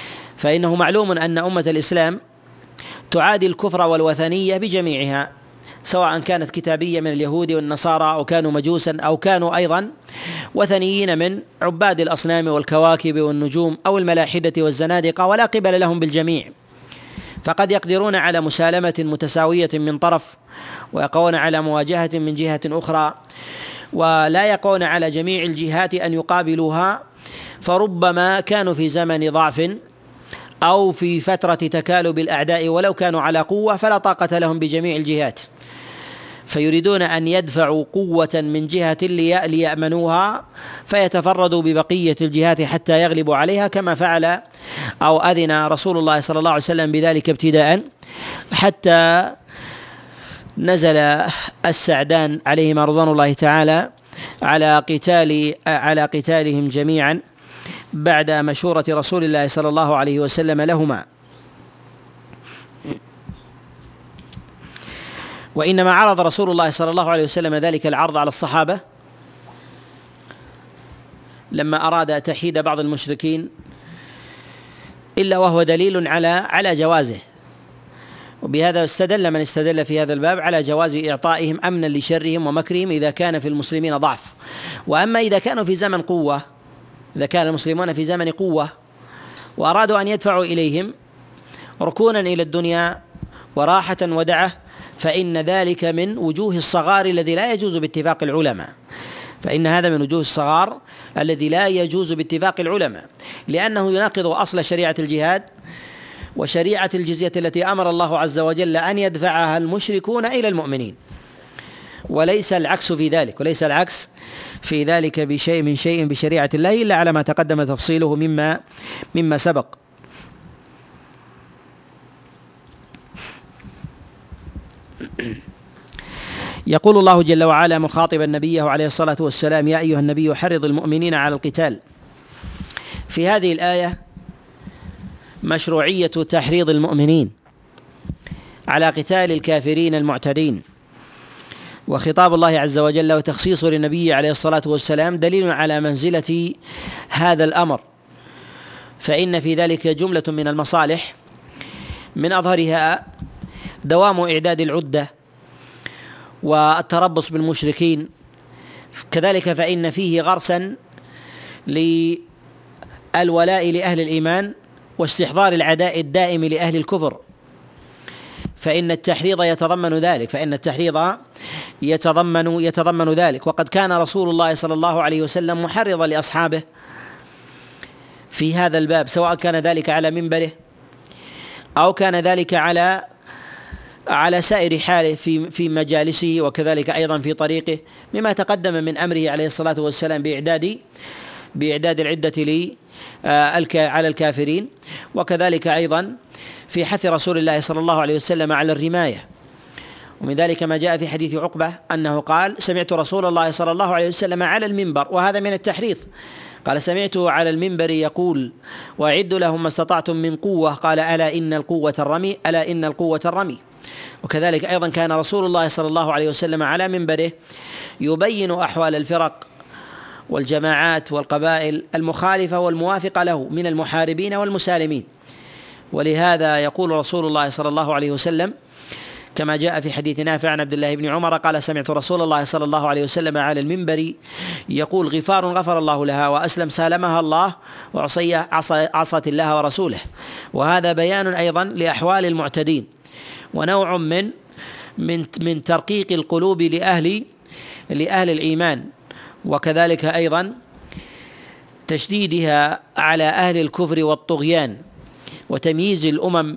فإنه معلوم أن أمة الإسلام تعادي الكفر والوثنية بجميعها، سواء كانت كتابية من اليهود والنصارى أو كانوا مجوسا أو كانوا أيضا وثنيين من عباد الأصنام والكواكب والنجوم أو الملاحدة والزنادقة، ولا قبل لهم بالجميع، فقد يقدرون على مسالمة متساوية من طرف ويقون على مواجهة من جهة أخرى، ولا يقون على جميع الجهات أن يقابلوها، فربما كانوا في زمن ضعف أو في فترة تكالب الأعداء ولو كانوا على قوة فلا طاقة لهم بجميع الجهات، فيريدون أن يدفعوا قوة من جهة ليأمنوها فيتفردوا ببقية الجهات حتى يغلبوا عليها، كما فعل أو أذن رسول الله صلى الله عليه وسلم بذلك ابتداء، حتى نزل السعدان عليهما رضوان الله تعالى على قتال على قتالهم جميعا بعد مشورة رسول الله صلى الله عليه وسلم لهما. وإنما عرض رسول الله صلى الله عليه وسلم ذلك العرض على الصحابة لما أراد تحييد بعض المشركين، إلا وهو دليل على على جوازه، وبهذا استدل من استدل في هذا الباب على جواز إعطائهم أمنا لشرهم ومكرهم إذا كان في المسلمين ضعف. وأما إذا كانوا في زمن قوة، إذا كان المسلمون في زمن قوة وأرادوا أن يدفعوا إليهم ركونا إلى الدنيا وراحة ودعة، فإن ذلك من وجوه الصغار الذي لا يجوز باتفاق العلماء، فإن هذا من وجوه الصغار الذي لا يجوز باتفاق العلماء، لأنه يناقض أصل شريعة الجهاد وشريعة الجزية التي أمر الله عز وجل أن يدفعها المشركون إلى المؤمنين، وليس العكس في ذلك، وليس العكس في ذلك بشيء من شيء بشريعة الله إلا على ما تقدم تفصيله مما مما سبق. يقول الله جل وعلا مخاطبا نبيه عليه الصلاة والسلام: يا أيها النبي حرض المؤمنين على القتال. في هذه الآية مشروعية تحريض المؤمنين على قتال الكافرين المعتدين، وخطاب الله عز وجل وتخصيصه للنبي عليه الصلاة والسلام دليل على منزلة هذا الأمر، فإن في ذلك جملة من المصالح، من أظهرها دوام إعداد العدة والتربص بالمشركين، كذلك فإن فيه غرسا للولاء لأهل الإيمان واستحضار العداء الدائم لأهل الكفر، فإن التحريض يتضمن ذلك فإن التحريض يتضمن يتضمن ذلك وقد كان رسول الله صلى الله عليه وسلم محرضا لأصحابه في هذا الباب، سواء كان ذلك على منبره أو كان ذلك على على سائر حاله في في مجالسه، وكذلك أيضا في طريقه، مما تقدم من أمره عليه الصلاة والسلام بإعداد بإعداد العدة لي على الكافرين، وكذلك أيضا في حث رسول الله صلى الله عليه وسلم على الرماية. ومن ذلك ما جاء في حديث عقبة أنه قال: سمعت رسول الله صلى الله عليه وسلم على المنبر، وهذا من التحريض، قال: سمعته على المنبر يقول: وأعدوا لهم ما استطعتم من قوة، قال: ألا إن القوة الرمي ألا إن القوة الرمي. وكذلك أيضا كان رسول الله صلى الله عليه وسلم على منبره يبين أحوال الفرق والجماعات والقبائل المخالفة والموافقة له من المحاربين والمسالمين، ولهذا يقول رسول الله صلى الله عليه وسلم كما جاء في حديث نافع عن عبد الله بن عمر قال: سمعت رسول الله صلى الله عليه وسلم على المنبر يقول: غفار غفر الله لها، وأسلم سالمها الله، وعصية عصت الله ورسوله. وهذا بيان أيضا لأحوال المعتدين، ونوع من من من ترقيق القلوب لأهل لأهل الإيمان، وكذلك أيضا تشديدها على أهل الكفر والطغيان، وتمييز الأمم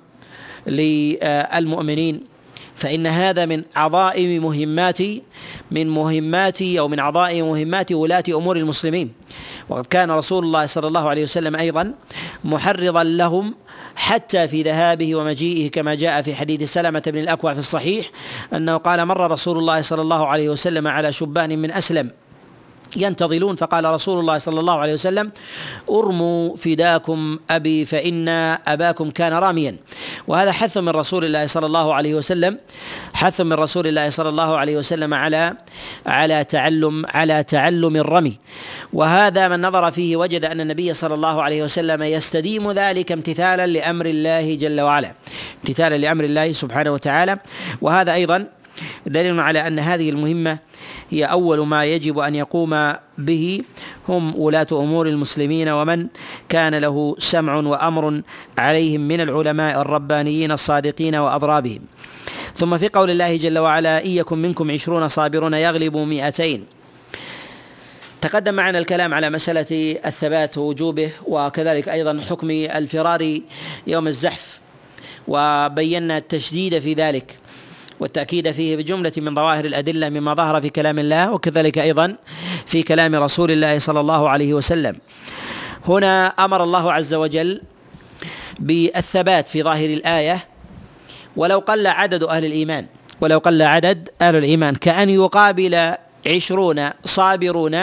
للمؤمنين، فإن هذا من عظائم مهمات من مهمات أو من عظائم مهمات ولاة أمور المسلمين. وقد كان رسول الله صلى الله عليه وسلم أيضا محرضا لهم حتى في ذهابه ومجيئه، كما جاء في حديث سلمة بن الأكوع في الصحيح أنه قال: مر رسول الله صلى الله عليه وسلم على شبان من أسلم ينتظلون، فقال رسول الله صلى الله عليه وسلم: ارموا فداكم أبي فإن أباكم كان راميا. وهذا حث من رسول الله صلى الله عليه وسلم حث من رسول الله صلى الله عليه وسلم على على تعلم على تعلم الرمي. وهذا من نظر فيه وجد أن النبي صلى الله عليه وسلم يستديم ذلك امتثالا لأمر الله جل وعلا، امتثالا لأمر الله سبحانه وتعالى. وهذا أيضا دليل على أن هذه المهمة هي أول ما يجب أن يقوم به هم ولاة أمور المسلمين ومن كان له سمع وأمر عليهم من العلماء الربانيين الصادقين وأضرابهم. ثم في قول الله جل وعلا: إن يكن منكم عشرون صابرون يغلبوا مئتين. تقدم معنا الكلام على مسألة الثبات ووجوبه، وكذلك أيضا حكم الفرار يوم الزحف، وبينا التشديد في ذلك والتأكيد فيه بجملة من ظواهر الأدلة مما ظهر في كلام الله وكذلك أيضا في كلام رسول الله صلى الله عليه وسلم. هنا أمر الله عز وجل بالثبات في ظاهر الآية ولو قل عدد أهل الإيمان، ولو قل عدد أهل الإيمان، كأن يقابل عشرون صابرون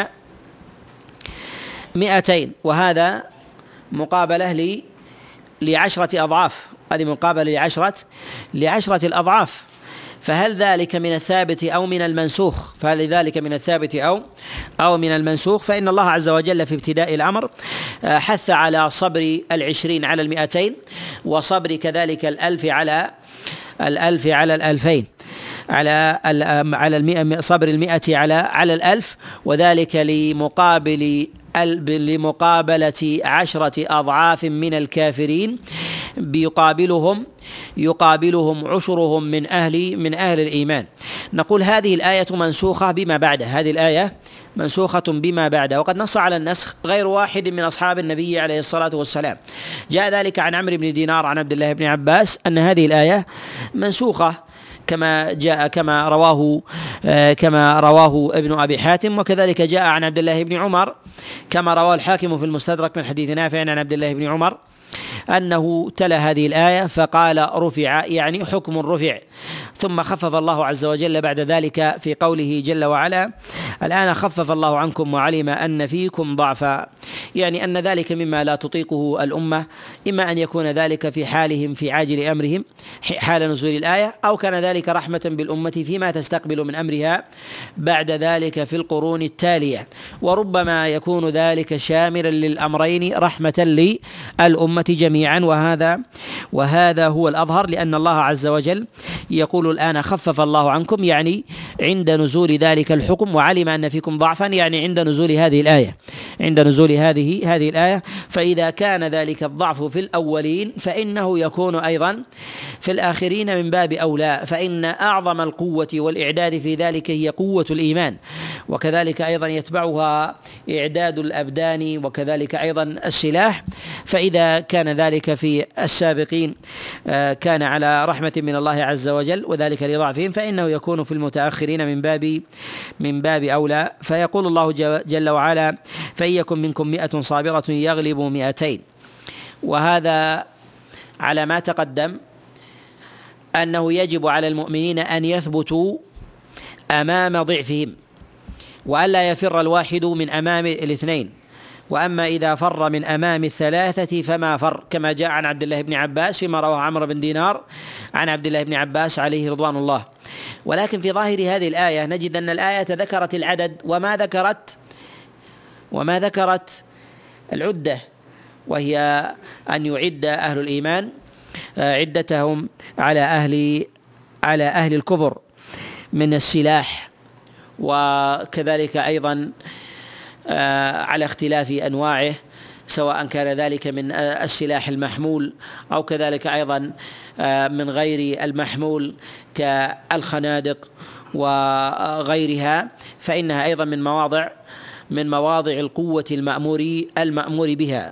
مئتين، وهذا مقابلة ل لعشرة أضعاف، هذه مقابلة لعشرة لعشرة الأضعاف. فهل ذلك من الثابت أو من المنسوخ؟ فهل ذلك من الثابت أو أو من المنسوخ؟ فإن الله عز وجل في ابتداء الأمر حث على صبر العشرين على المئتين، وصبر كذلك الألف على الألف على الألفين، على على المئة، صبر المئة على على الألف، وذلك لمقابل لمقابلة عشرة أضعاف من الكافرين بيقابلهم يقابلهم عشرهم من أهل من أهل الإيمان. نقول هذه الآية منسوخة بما بعدها، هذه الآية منسوخة بما بعدها، وقد نص على النسخ غير واحد من أصحاب النبي عليه الصلاة والسلام. جاء ذلك عن عمرو بن دينار عن عبد الله بن عباس أن هذه الآية منسوخة كما جاء كما رواه كما رواه ابن أبي حاتم، وكذلك جاء عن عبد الله بن عمر كما رواه الحاكم في المستدرك من حديث نافع عن عبد الله بن عمر أنه تلا هذه الآية فقال رفع، يعني حكم رفع، ثم خفف الله عز وجل بعد ذلك في قوله جل وعلا: الآن خفف الله عنكم وعلم أن فيكم ضعفا، يعني أن ذلك مما لا تطيقه الأمة، إما أن يكون ذلك في حالهم في عاجل أمرهم حال نزول الآية، أو كان ذلك رحمة بالأمة فيما تستقبل من أمرها بعد ذلك في القرون التالية، وربما يكون ذلك شاملا للأمرين رحمة للأمة جميعا، وهذا وهذا هو الأظهر، لأن الله عز وجل يقول: الآن خفف الله عنكم، يعني عند نزول ذلك الحكم، وعلم أن فيكم ضعفا، يعني عند نزول هذه الآية عند نزول هذه هذه الآية. فإذا كان ذلك الضعف في الأولين فإنه يكون أيضا في الآخرين من باب أولى، فإن أعظم القوة والإعداد في ذلك هي قوة الإيمان، وكذلك أيضا يتبعها إعداد الأبدان، وكذلك أيضا السلاح. فإذا كان ذلك في السابقين كان على رحمة من الله عز وجل وذلك لضعفهم، فإنه يكون في المتأخرين من باب من باب أولى. فيقول الله جل وعلا: فإن يكن منكم مئة صابرة يغلبوا مئتين. وهذا على ما تقدم أنه يجب على المؤمنين أن يثبتوا أمام ضعفهم، وألا يفر الواحد من أمام الاثنين، وأما إذا فر من أمام الثلاثة فما فر، كما جاء عن عبد الله بن عباس فيما رواه عمرو بن دينار عن عبد الله بن عباس عليه رضوان الله. ولكن في ظاهر هذه الآية نجد أن الآية ذكرت العدد وما ذكرت وما ذكرت العدة، وهي أن يعد أهل الإيمان عدتهم على أهل على أهل الكفر من السلاح، وكذلك أيضا على اختلاف أنواعه، سواء كان ذلك من السلاح المحمول أو كذلك أيضا من غير المحمول كالخنادق وغيرها، فإنها أيضا من مواضع من مواضع القوة المأمور المأمور بها.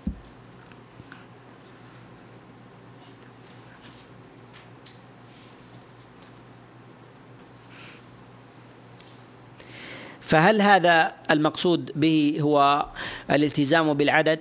فهل هذا المقصود به هو الالتزام بالعدد؟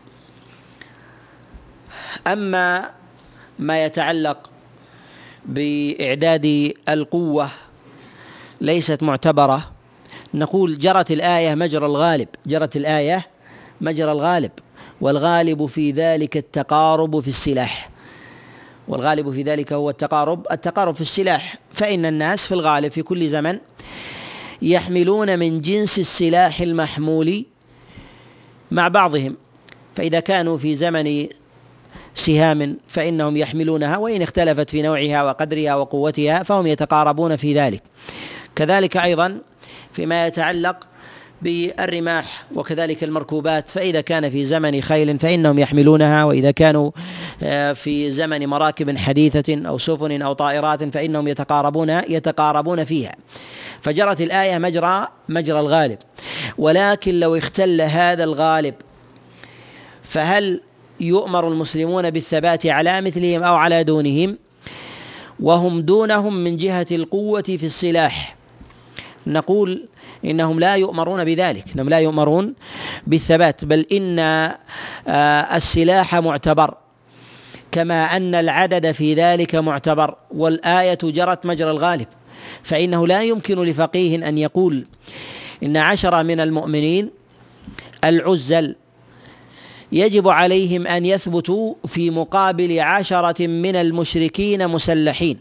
أما ما يتعلق بإعداد القوة ليست معتبرة. نقول جرت الآية مجرى الغالب، جرت الآية مجرى الغالب، والغالب في ذلك التقارب في السلاح، والغالب في ذلك هو التقارب التقارب في السلاح، فإن الناس في الغالب في كل زمن يحملون من جنس السلاح المحمول مع بعضهم، فإذا كانوا في زمن سهام فإنهم يحملونها، وإن اختلفت في نوعها وقدرها وقوتها فهم يتقاربون في ذلك. كذلك أيضا فيما يتعلق بالرماح وكذلك المركوبات، فإذا كان في زمن خيل فإنهم يحملونها، وإذا كانوا في زمن مراكب حديثة أو سفن أو طائرات فإنهم يتقاربون يتقاربون فيها. فجرت الآية مجرى مجرى الغالب. ولكن لو اختل هذا الغالب فهل يؤمر المسلمون بالثبات على مثلهم أو على دونهم وهم دونهم من جهة القوة في السلاح؟ نقول إنهم لا يؤمرون بذلك، إنهم لا يؤمرون بالثبات، بل إن السلاح معتبر كما أن العدد في ذلك معتبر، والآية جرت مجرى الغالب. فإنه لا يمكن لفقيه أن يقول إن عشرة من المؤمنين العزل يجب عليهم أن يثبتوا في مقابل عشرة من المشركين مسلحين،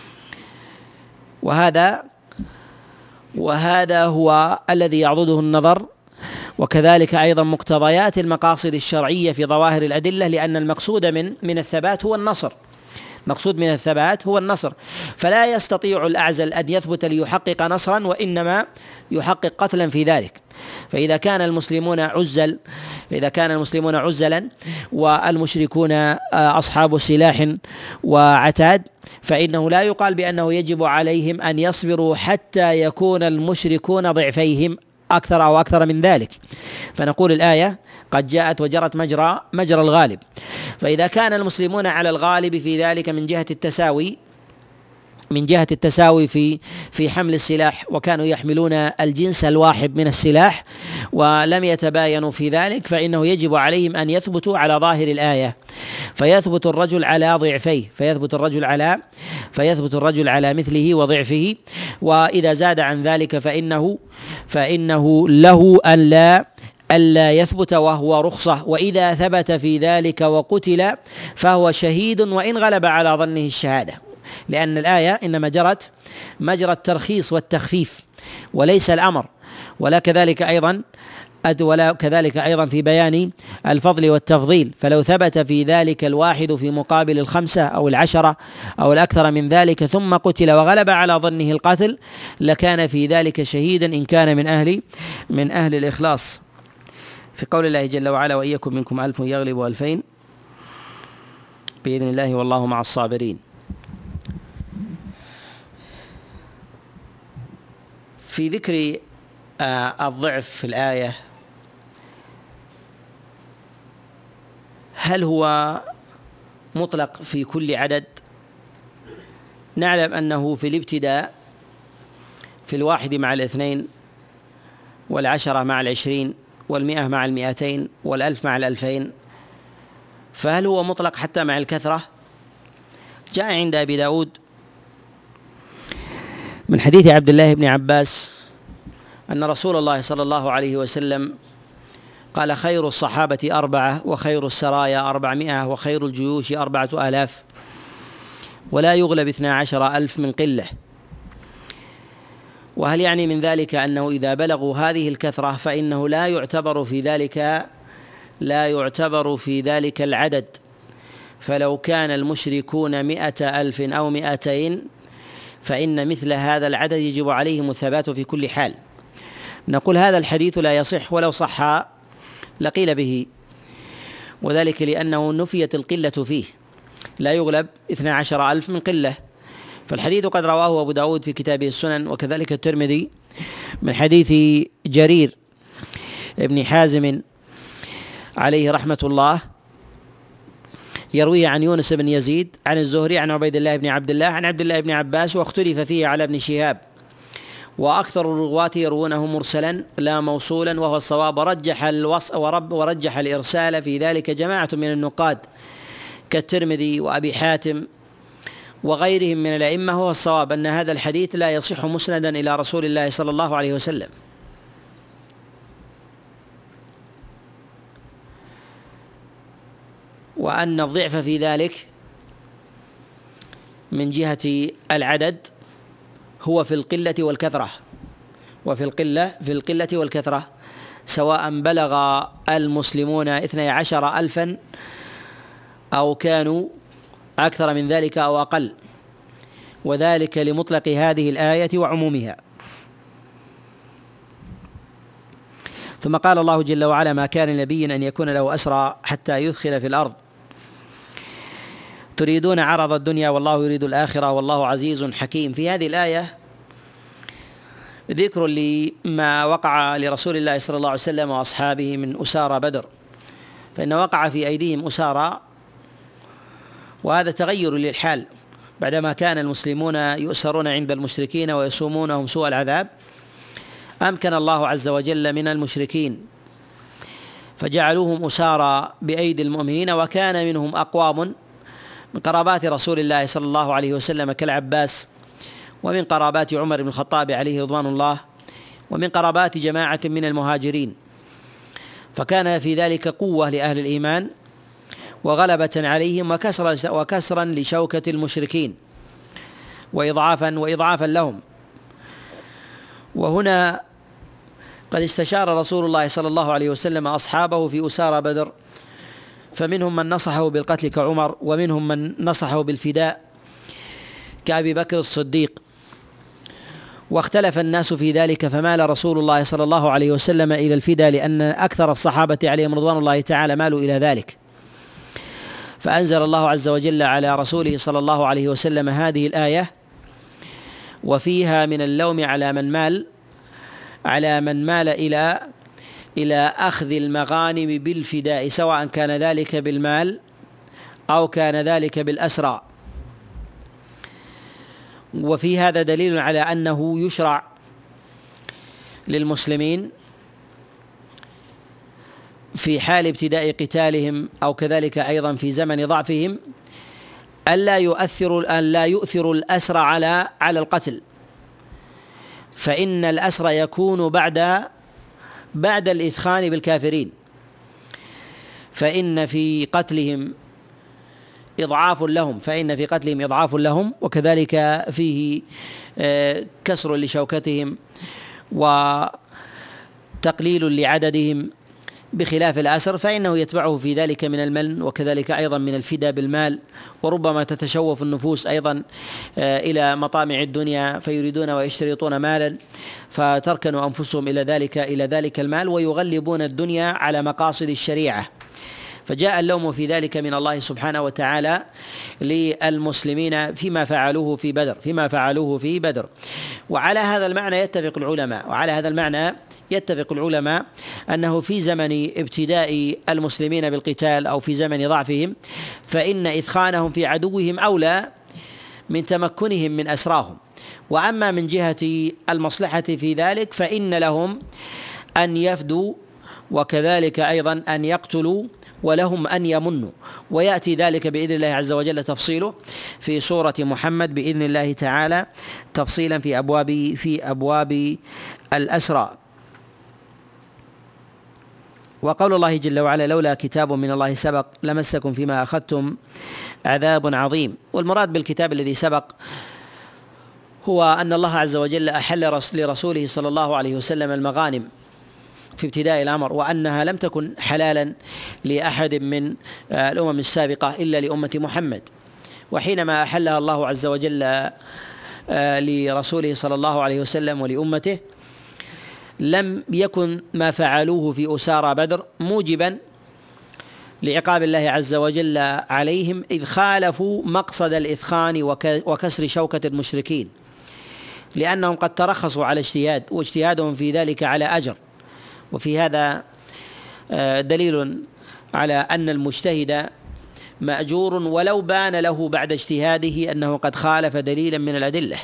وهذا وهذا هو الذي يعضده النظر، وكذلك أيضا مقتضيات المقاصد الشرعية في ظواهر الأدلة، لأن المقصود من من الثبات هو النصر، مقصود من الثبات هو النصر، فلا يستطيع الأعزل أن يثبت ليحقق نصرا، وإنما يحقق قتلا في ذلك. فإذا كان المسلمون عزل إذا كان المسلمون عزلا والمشركون أصحاب سلاح وعتاد، فإنه لا يقال بأنه يجب عليهم أن يصبروا حتى يكون المشركون ضعفيهم أكثر أو أكثر من ذلك. فنقول الآية قد جاءت وجرت مجرى مجرى الغالب. فإذا كان المسلمون على الغالب في ذلك من جهة التساوي من جهة التساوي في في حمل السلاح، وكانوا يحملون الجنس الواحد من السلاح ولم يتباينوا في ذلك، فإنه يجب عليهم أن يثبتوا على ظاهر الآية، فيثبت الرجل على ضعفيه فيثبت الرجل على فيثبت الرجل على مثله وضعفه، وإذا زاد عن ذلك فإنه فإنه له أن لا ألا يثبت وهو رخصة، وإذا ثبت في ذلك وقتل فهو شهيد وإن غلب على ظنه الشهادة، لأن الآية إنما جرت مجرى الترخيص والتخفيف وليس الأمر. ولا كذلك أيضا ولا كذلك أيضا في بيان الفضل والتفضيل، فلو ثبت في ذلك الواحد في مقابل الخمسة أو العشرة أو الأكثر من ذلك ثم قتل وغلب على ظنه القتل لكان في ذلك شهيدا إن كان من أهل من أهل الإخلاص. في قول الله جل وعلا: وإن يكن منكم ألف يغلب ألفين بإذن الله والله مع الصابرين. في ذكر الضعف في الآية، هل هو مطلق في كل عدد؟ نعلم أنه في الابتداء في الواحد مع الاثنين والعشرة مع العشرين والمئة مع المئتين والألف مع الألفين، فهل هو مطلق حتى مع الكثرة؟ جاء عند أبي داود من حديث عبد الله بن عباس أن رسول الله صلى الله عليه وسلم قال: خير الصحابة أربعة، وخير السرايا أربعمائة، وخير الجيوش أربعة آلاف، ولا يغلب اثنا عشر ألف من قلة. وهل يعني من ذلك أنه إذا بلغوا هذه الكثرة فإنه لا يعتبر في ذلك لا يعتبر في ذلك العدد؟ فلو كان المشركون مئة ألف أو مئتين فإن مثل هذا العدد يجب عليهم الثبات في كل حال. نقول هذا الحديث لا يصح، ولو صح لقيل به، وذلك لأنه نفيت القلة فيه، لا يغلب اثنا عشر ألف من قلة. فالحديث قد رواه أبو داود في كتابه السنن، وكذلك الترمذي من حديث جرير ابن حازم عليه رحمة الله، يرويه عن يونس بن يزيد عن الزهري عن عبيد الله بن عبد الله عن عبد الله بن عباس، واختلف فيه على ابن شهاب، وأكثر الرواة يروونه مرسلا لا موصولا وهو الصواب. ورجح الوص ورب ورجح الإرسال في ذلك جماعة من النقاد كالترمذي وأبي حاتم وغيرهم من الأئمة، هو الصواب أن هذا الحديث لا يصح مسندا إلى رسول الله صلى الله عليه وسلم. وأن الضعف في ذلك من جهة العدد هو في القلة والكثرة وفي القلة في القلة أو كانوا أكثر من ذلك أو أقل، وذلك لمطلق هذه الآية وعمومها. ثم قال الله جل وعلا: ما كان لنبي أن يكون له أسرى حتى يدخل في الأرض تريدون عرض الدنيا والله يريد الآخرة والله عزيز حكيم. في هذه الآية ذكر لما وقع لرسول الله صلى الله عليه وسلم وأصحابه من أسارى بدر، فإن وقع في أيديهم أسارى، وهذا تغير للحال بعدما كان المسلمون يؤسرون عند المشركين ويسومونهم سوء العذاب. أمكن الله عز وجل من المشركين فجعلوهم أسارى بأيدي المؤمنين، وكان منهم أقوام من قرابات رسول الله صلى الله عليه وسلم كالعباس، ومن قرابات عمر بن الخطاب عليه رضوان الله، ومن قرابات جماعة من المهاجرين، فكان في ذلك قوة لأهل الإيمان وغلبة عليهم وكسرا وكسرا لشوكة المشركين وإضعافا وإضعافا لهم. وهنا قد استشار رسول الله صلى الله عليه وسلم أصحابه في أسارى بدر، فمنهم من نصحه بالقتل كعمر، ومنهم من نصحه بالفداء كأبي بكر الصديق، واختلف الناس في ذلك، فمال رسول الله صلى الله عليه وسلم إلى الفداء لأن أكثر الصحابة عليهم رضوان الله تعالى مالوا إلى ذلك، فأنزل الله عز وجل على رسوله صلى الله عليه وسلم هذه الآية: وفيها من اللوم على من مال على من مال إلى إلى أخذ المغانم بالفداء، سواء كان ذلك بالمال أو كان ذلك بالأسرى. وفي هذا دليل على أنه يشرع للمسلمين في حال ابتداء قتالهم أو كذلك أيضا في زمن ضعفهم ألا يؤثروا ألا يؤثروا الأسر على على القتل، فإن الأسر يكون بعد بعد الإثخان بالكافرين، فإن في قتلهم إضعاف لهم فإن في قتلهم إضعاف لهم وكذلك فيه كسر لشوكتهم وتقليل لعددهم، بخلاف الأسر فإنه يتبعه في ذلك من المن وكذلك أيضا من الفداء بالمال. وربما تتشوف النفوس أيضا إلى مطامع الدنيا فيريدون ويشترطون مالا، فتركنوا أنفسهم إلى ذلك إلى ذلك المال ويغلبون الدنيا على مقاصد الشريعة، فجاء اللوم في ذلك من الله سبحانه وتعالى للمسلمين فيما فعلوه في بدر فيما فعلوه في بدر. وعلى هذا المعنى يتفق العلماء وعلى هذا المعنى يتفق العلماء أنه في زمن ابتداء المسلمين بالقتال أو في زمن ضعفهم فإن إثخانهم في عدوهم أولى من تمكنهم من أسراهم، وأما من جهة المصلحة في ذلك فإن لهم أن يفدوا وكذلك أيضا أن يقتلوا ولهم أن يمنوا، ويأتي ذلك بإذن الله عز وجل تفصيله في سورة محمد بإذن الله تعالى تفصيلا في أبواب في أبواب الأسرى. وقول الله جل وعلا: لولا كتاب من الله سبق لمسكم فيما أخذتم عذاب عظيم. والمراد بالكتاب الذي سبق هو أن الله عز وجل أحل لرسوله صلى الله عليه وسلم المغانم في ابتداء الأمر، وأنها لم تكن حلالا لأحد من الأمم السابقة إلا لأمة محمد، وحينما أحلها الله عز وجل لرسوله صلى الله عليه وسلم ولأمته لم يكن ما فعلوه في أسارى بدر موجبا لعقاب الله عز وجل عليهم، إذ خالفوا مقصد الإثخان وكسر شوكة المشركين، لأنهم قد ترخصوا على اجتهاد واجتهادهم في ذلك على أجر. وفي هذا دليل على أن المجتهد مأجور ولو بان له بعد اجتهاده أنه قد خالف دليلا من الأدلة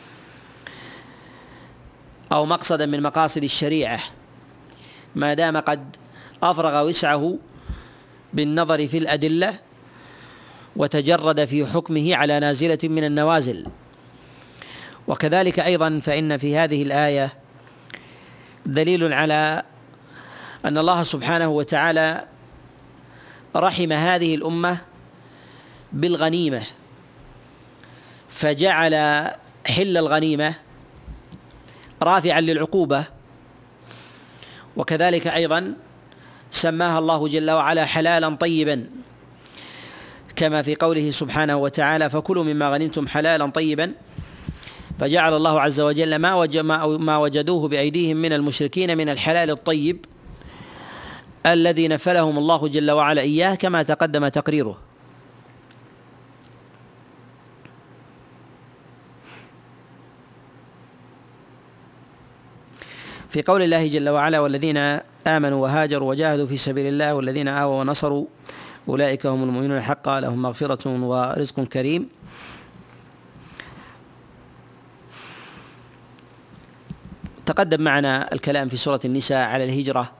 أو مقصدا من مقاصد الشريعة، ما دام قد أفرغ وسعه بالنظر في الأدلة وتجرد في حكمه على نازلة من النوازل. وكذلك أيضا فإن في هذه الآية دليل على أن الله سبحانه وتعالى رحم هذه الأمة بالغنيمة، فجعل حل الغنيمة رافعا للعقوبة، وكذلك أيضا سماها الله جل وعلا حلالا طيبا، كما في قوله سبحانه وتعالى: فكلوا مما غنمتم حلالا طيبا، فجعل الله عز وجل ما وجدوه بأيديهم من المشركين من الحلال الطيب الذي نفلهم الله جل وعلا إياه، كما تقدم تقريره. في قول الله جل وعلا: والذين آمنوا وهاجروا وجاهدوا في سبيل الله والذين آووا ونصروا أولئك هم المؤمنون حقا لهم مغفرة ورزق كريم. تقدم معنا الكلام في سورة النساء على الهجرة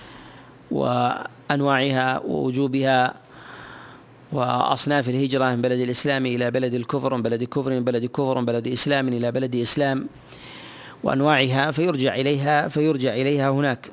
وأنواعها ووجوبها وأصناف الهجرة من بلد الإسلام إلى بلد الكفر، من بلد كفر من بلد كفر، من بلد إسلام إلى بلد إسلام، وأنواعها فيرجع إليها فيرجع إليها هناك.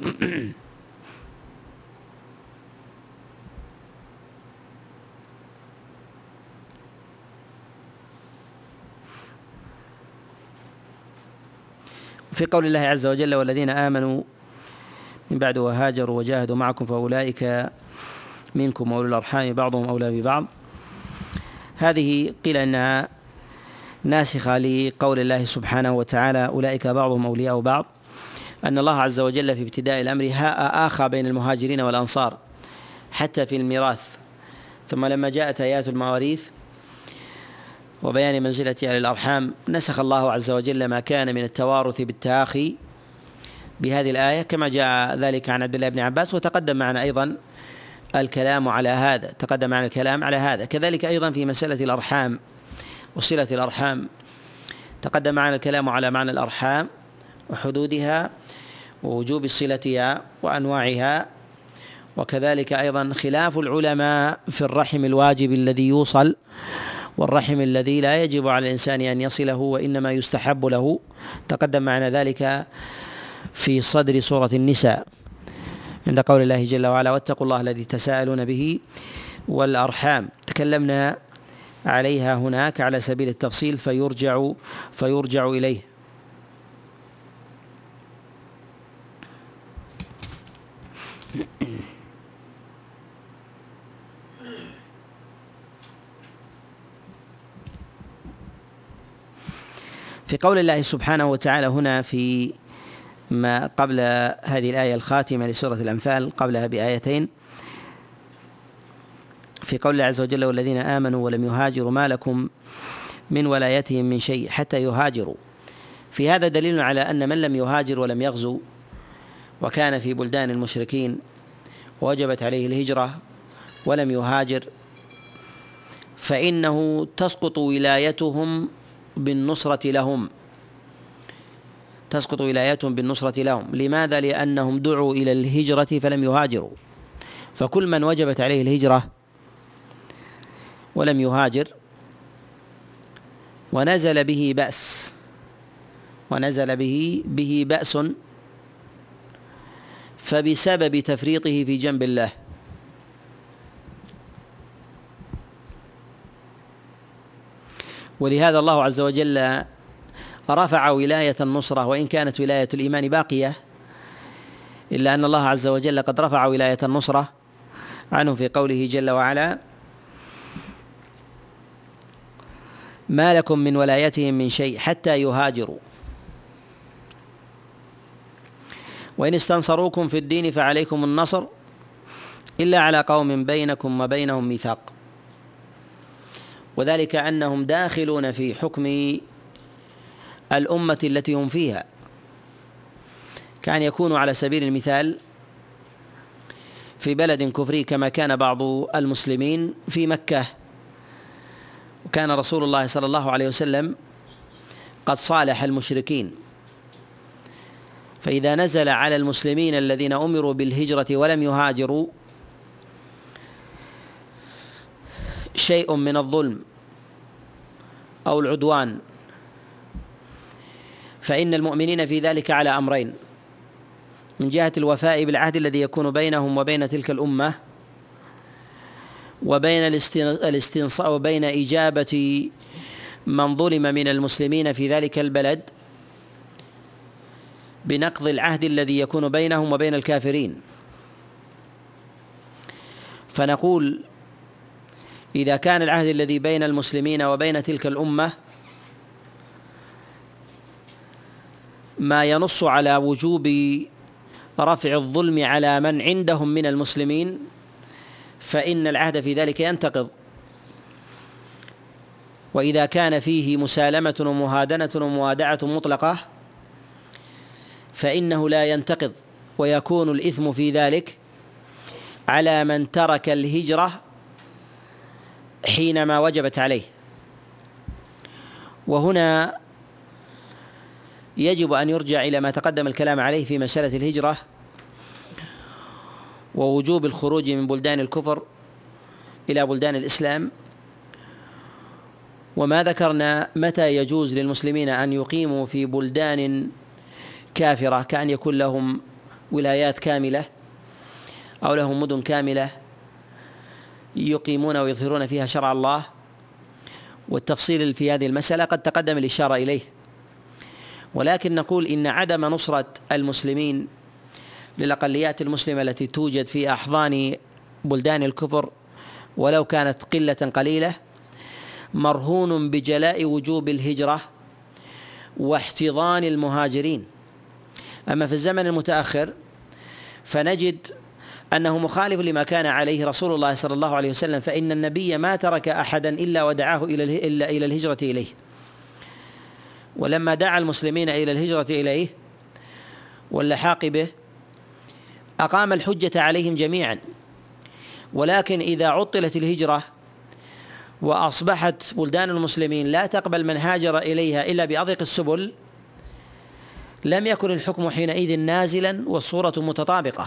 في قول الله عز وجل: والذين آمنوا من بعد وهاجروا وجاهدوا معكم فأولئك منكم وأولو الأرحام بعضهم أولى ببعض، هذه قيل أنها ناسخة لقول الله سبحانه وتعالى: أولئك بعضهم أولياء بعض، أن الله عز وجل في ابتداء الأمر آخى بين المهاجرين والأنصار حتى في الميراث، ثم لما جاءت آيات المواريث وبيان منزلة أهل الأرحام نسخ الله عز وجل ما كان من التوارث بالتآخي بهذه الآية، كما جاء ذلك عن عبد الله بن عباس. وتقدم معنا أيضا الكلام على هذا تقدم معنا الكلام على هذا كذلك أيضا في مسألة الأرحام وصلة الأرحام تقدم معنا الكلام على معنى الأرحام وحدودها ووجوب صلتها وأنواعها، وكذلك أيضا خلاف العلماء في الرحم الواجب الذي يوصل والرحم الذي لا يجب على الإنسان أن يصله وإنما يستحب له. تقدم معنا ذلك في صدر سورة النساء عند قول الله جل وعلا: واتقوا الله الذي تساءلون به والأرحام. تكلمنا عليها هناك على سبيل التفصيل فيرجع فيرجع إليه. في قول الله سبحانه وتعالى هنا في ما قبل هذه الآية الخاتمة لسورة الأنفال قبلها بآيتين، في قول الله عز وجل: والذين آمنوا ولم يهاجروا ما لكم من ولايتهم من شيء حتى يهاجروا. في هذا دليل على أن من لم يهاجر ولم يغزو وكان في بلدان المشركين ووجبت عليه الهجرة ولم يهاجر فإنه تسقط ولايتهم بالنصرة لهم تسقط ولايتهم بالنصرة لهم. لماذا؟ لأنهم دعوا إلى الهجرة فلم يهاجروا، فكل من وجبت عليه الهجرة ولم يهاجر ونزل به بأس ونزل به به بأس فبسبب تفريطه في جنب الله ولهذا الله عز وجل رفع ولاية النصرة، وإن كانت ولاية الإيمان باقية إلا أن الله عز وجل قد رفع ولاية النصرة عنه في قوله جل وعلا: ما لكم من ولايتهم من شيء حتى يهاجروا وإن استنصروكم في الدين فعليكم النصر إلا على قوم بينكم وبينهم ميثاق. وذلك أنهم داخلون في حكم الأمة التي هم فيها، كان يكون على سبيل المثال في بلد كفري كما كان بعض المسلمين في مكة، وكان رسول الله صلى الله عليه وسلم قد صالح المشركين، فإذا نزل على المسلمين الذين أمروا بالهجرة ولم يهاجروا شيء من الظلم أو العدوان فإن المؤمنين في ذلك على أمرين: من جهة الوفاء بالعهد الذي يكون بينهم وبين تلك الأمة، وبين الاستنصاء وبين إجابة من ظلم من المسلمين في ذلك البلد بنقض العهد الذي يكون بينهم وبين الكافرين. فنقول إذا كان العهد الذي بين المسلمين وبين تلك الأمة ما ينص على وجوب رفع الظلم على من عندهم من المسلمين فإن العهد في ذلك ينتقض. وإذا كان فيه مسالمة ومهادنة وموادعة مطلقة فإنه لا ينتقض، ويكون الإثم في ذلك على من ترك الهجرة حينما وجبت عليه. وهنا يجب أن يرجع إلى ما تقدم الكلام عليه في مسألة الهجرة ووجوب الخروج من بلدان الكفر إلى بلدان الإسلام، وما ذكرنا متى يجوز للمسلمين أن يقيموا في بلدان كافرة، كأن يكون لهم ولايات كاملة أو لهم مدن كاملة يقيمون ويظهرون فيها شرع الله، والتفصيل في هذه المسألة قد تقدم الإشارة إليه. ولكن نقول إن عدم نصرة المسلمين للأقليات المسلمة التي توجد في أحضان بلدان الكفر ولو كانت قلة قليلة مرهون بجلاء وجوب الهجرة واحتضان المهاجرين. أما في الزمن المتأخر فنجد أنه مخالف لما كان عليه رسول الله صلى الله عليه وسلم، فإن النبي ما ترك أحدا إلا ودعاه إلى إلا إلى الهجرة إليه، ولما دعا المسلمين إلى الهجرة إليه واللحاق به أقام الحجة عليهم جميعا. ولكن إذا عطلت الهجرة وأصبحت بلدان المسلمين لا تقبل من هاجر إليها إلا بأضيق السبل لم يكن الحكم حينئذ نازلا والصورة متطابقة،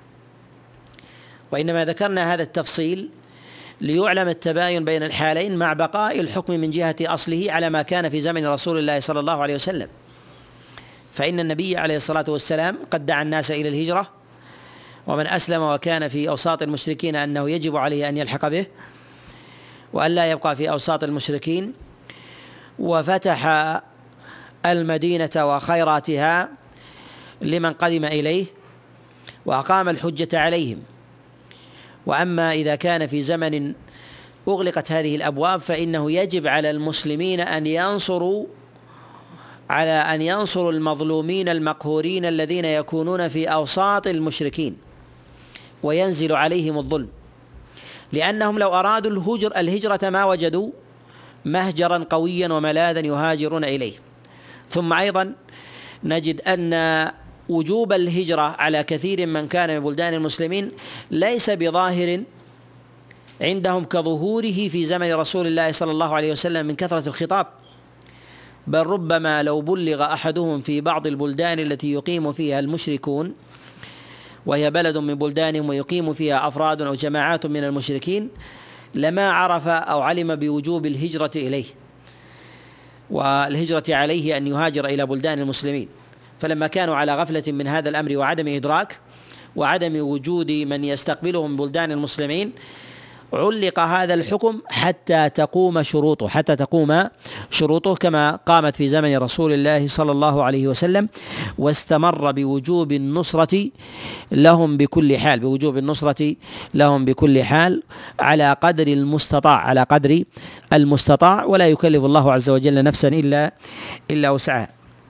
وإنما ذكرنا هذا التفصيل ليعلم التباين بين الحالين مع بقاء الحكم من جهة أصله على ما كان في زمن رسول الله صلى الله عليه وسلم. فإن النبي عليه الصلاة والسلام قد دعا الناس إلى الهجرة، ومن أسلم وكان في أوساط المشركين أنه يجب عليه أن يلحق به وأن لا يبقى في أوساط المشركين، وفتح المدينة وخيراتها لمن قدم إليه وأقام الحجة عليهم. وأما إذا كان في زمن أغلقت هذه الأبواب فإنه يجب على المسلمين أن ينصروا على أن ينصروا المظلومين المقهورين الذين يكونون في أوساط المشركين وينزل عليهم الظلم، لأنهم لو أرادوا الهجر الهجرة ما وجدوا مهجرا قويا وملاذا يهاجرون إليه. ثم أيضا نجد أن وجوب الهجرة على كثير من كان من بلدان المسلمين ليس بظاهر عندهم كظهوره في زمن رسول الله صلى الله عليه وسلم من كثرة الخطاب، بل ربما لو بلغ أحدهم في بعض البلدان التي يقيم فيها المشركون وهي بلد من بلدانهم ويقيم فيها أفراد أو جماعات من المشركين لما عرف أو علم بوجوب الهجرة إليه، والهجرة عليه أن يهاجر إلى بلدان المسلمين. فلما كانوا على غفلة من هذا الأمر وعدم إدراك وعدم وجود من يستقبلهم بلدان المسلمين علق هذا الحكم حتى تقوم شروطه حتى تقوم شروطه كما قامت في زمن رسول الله صلى الله عليه وسلم، واستمر بوجوب النصرة لهم بكل حال بوجوب النصرة لهم بكل حال على قدر المستطاع على قدر المستطاع ولا يكلف الله عز وجل نفسا إلا إلا وسعها.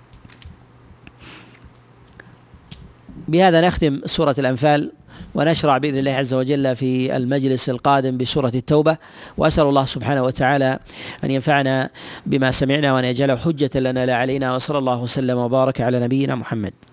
بهذا نختم سورة الأنفال ونشرع بإذن الله عز وجل في المجلس القادم بسورة التوبة، وأسأل الله سبحانه وتعالى أن ينفعنا بما سمعنا وأن يجعله حجة لنا لا علينا، وصلى الله وسلم وبارك على نبينا محمد.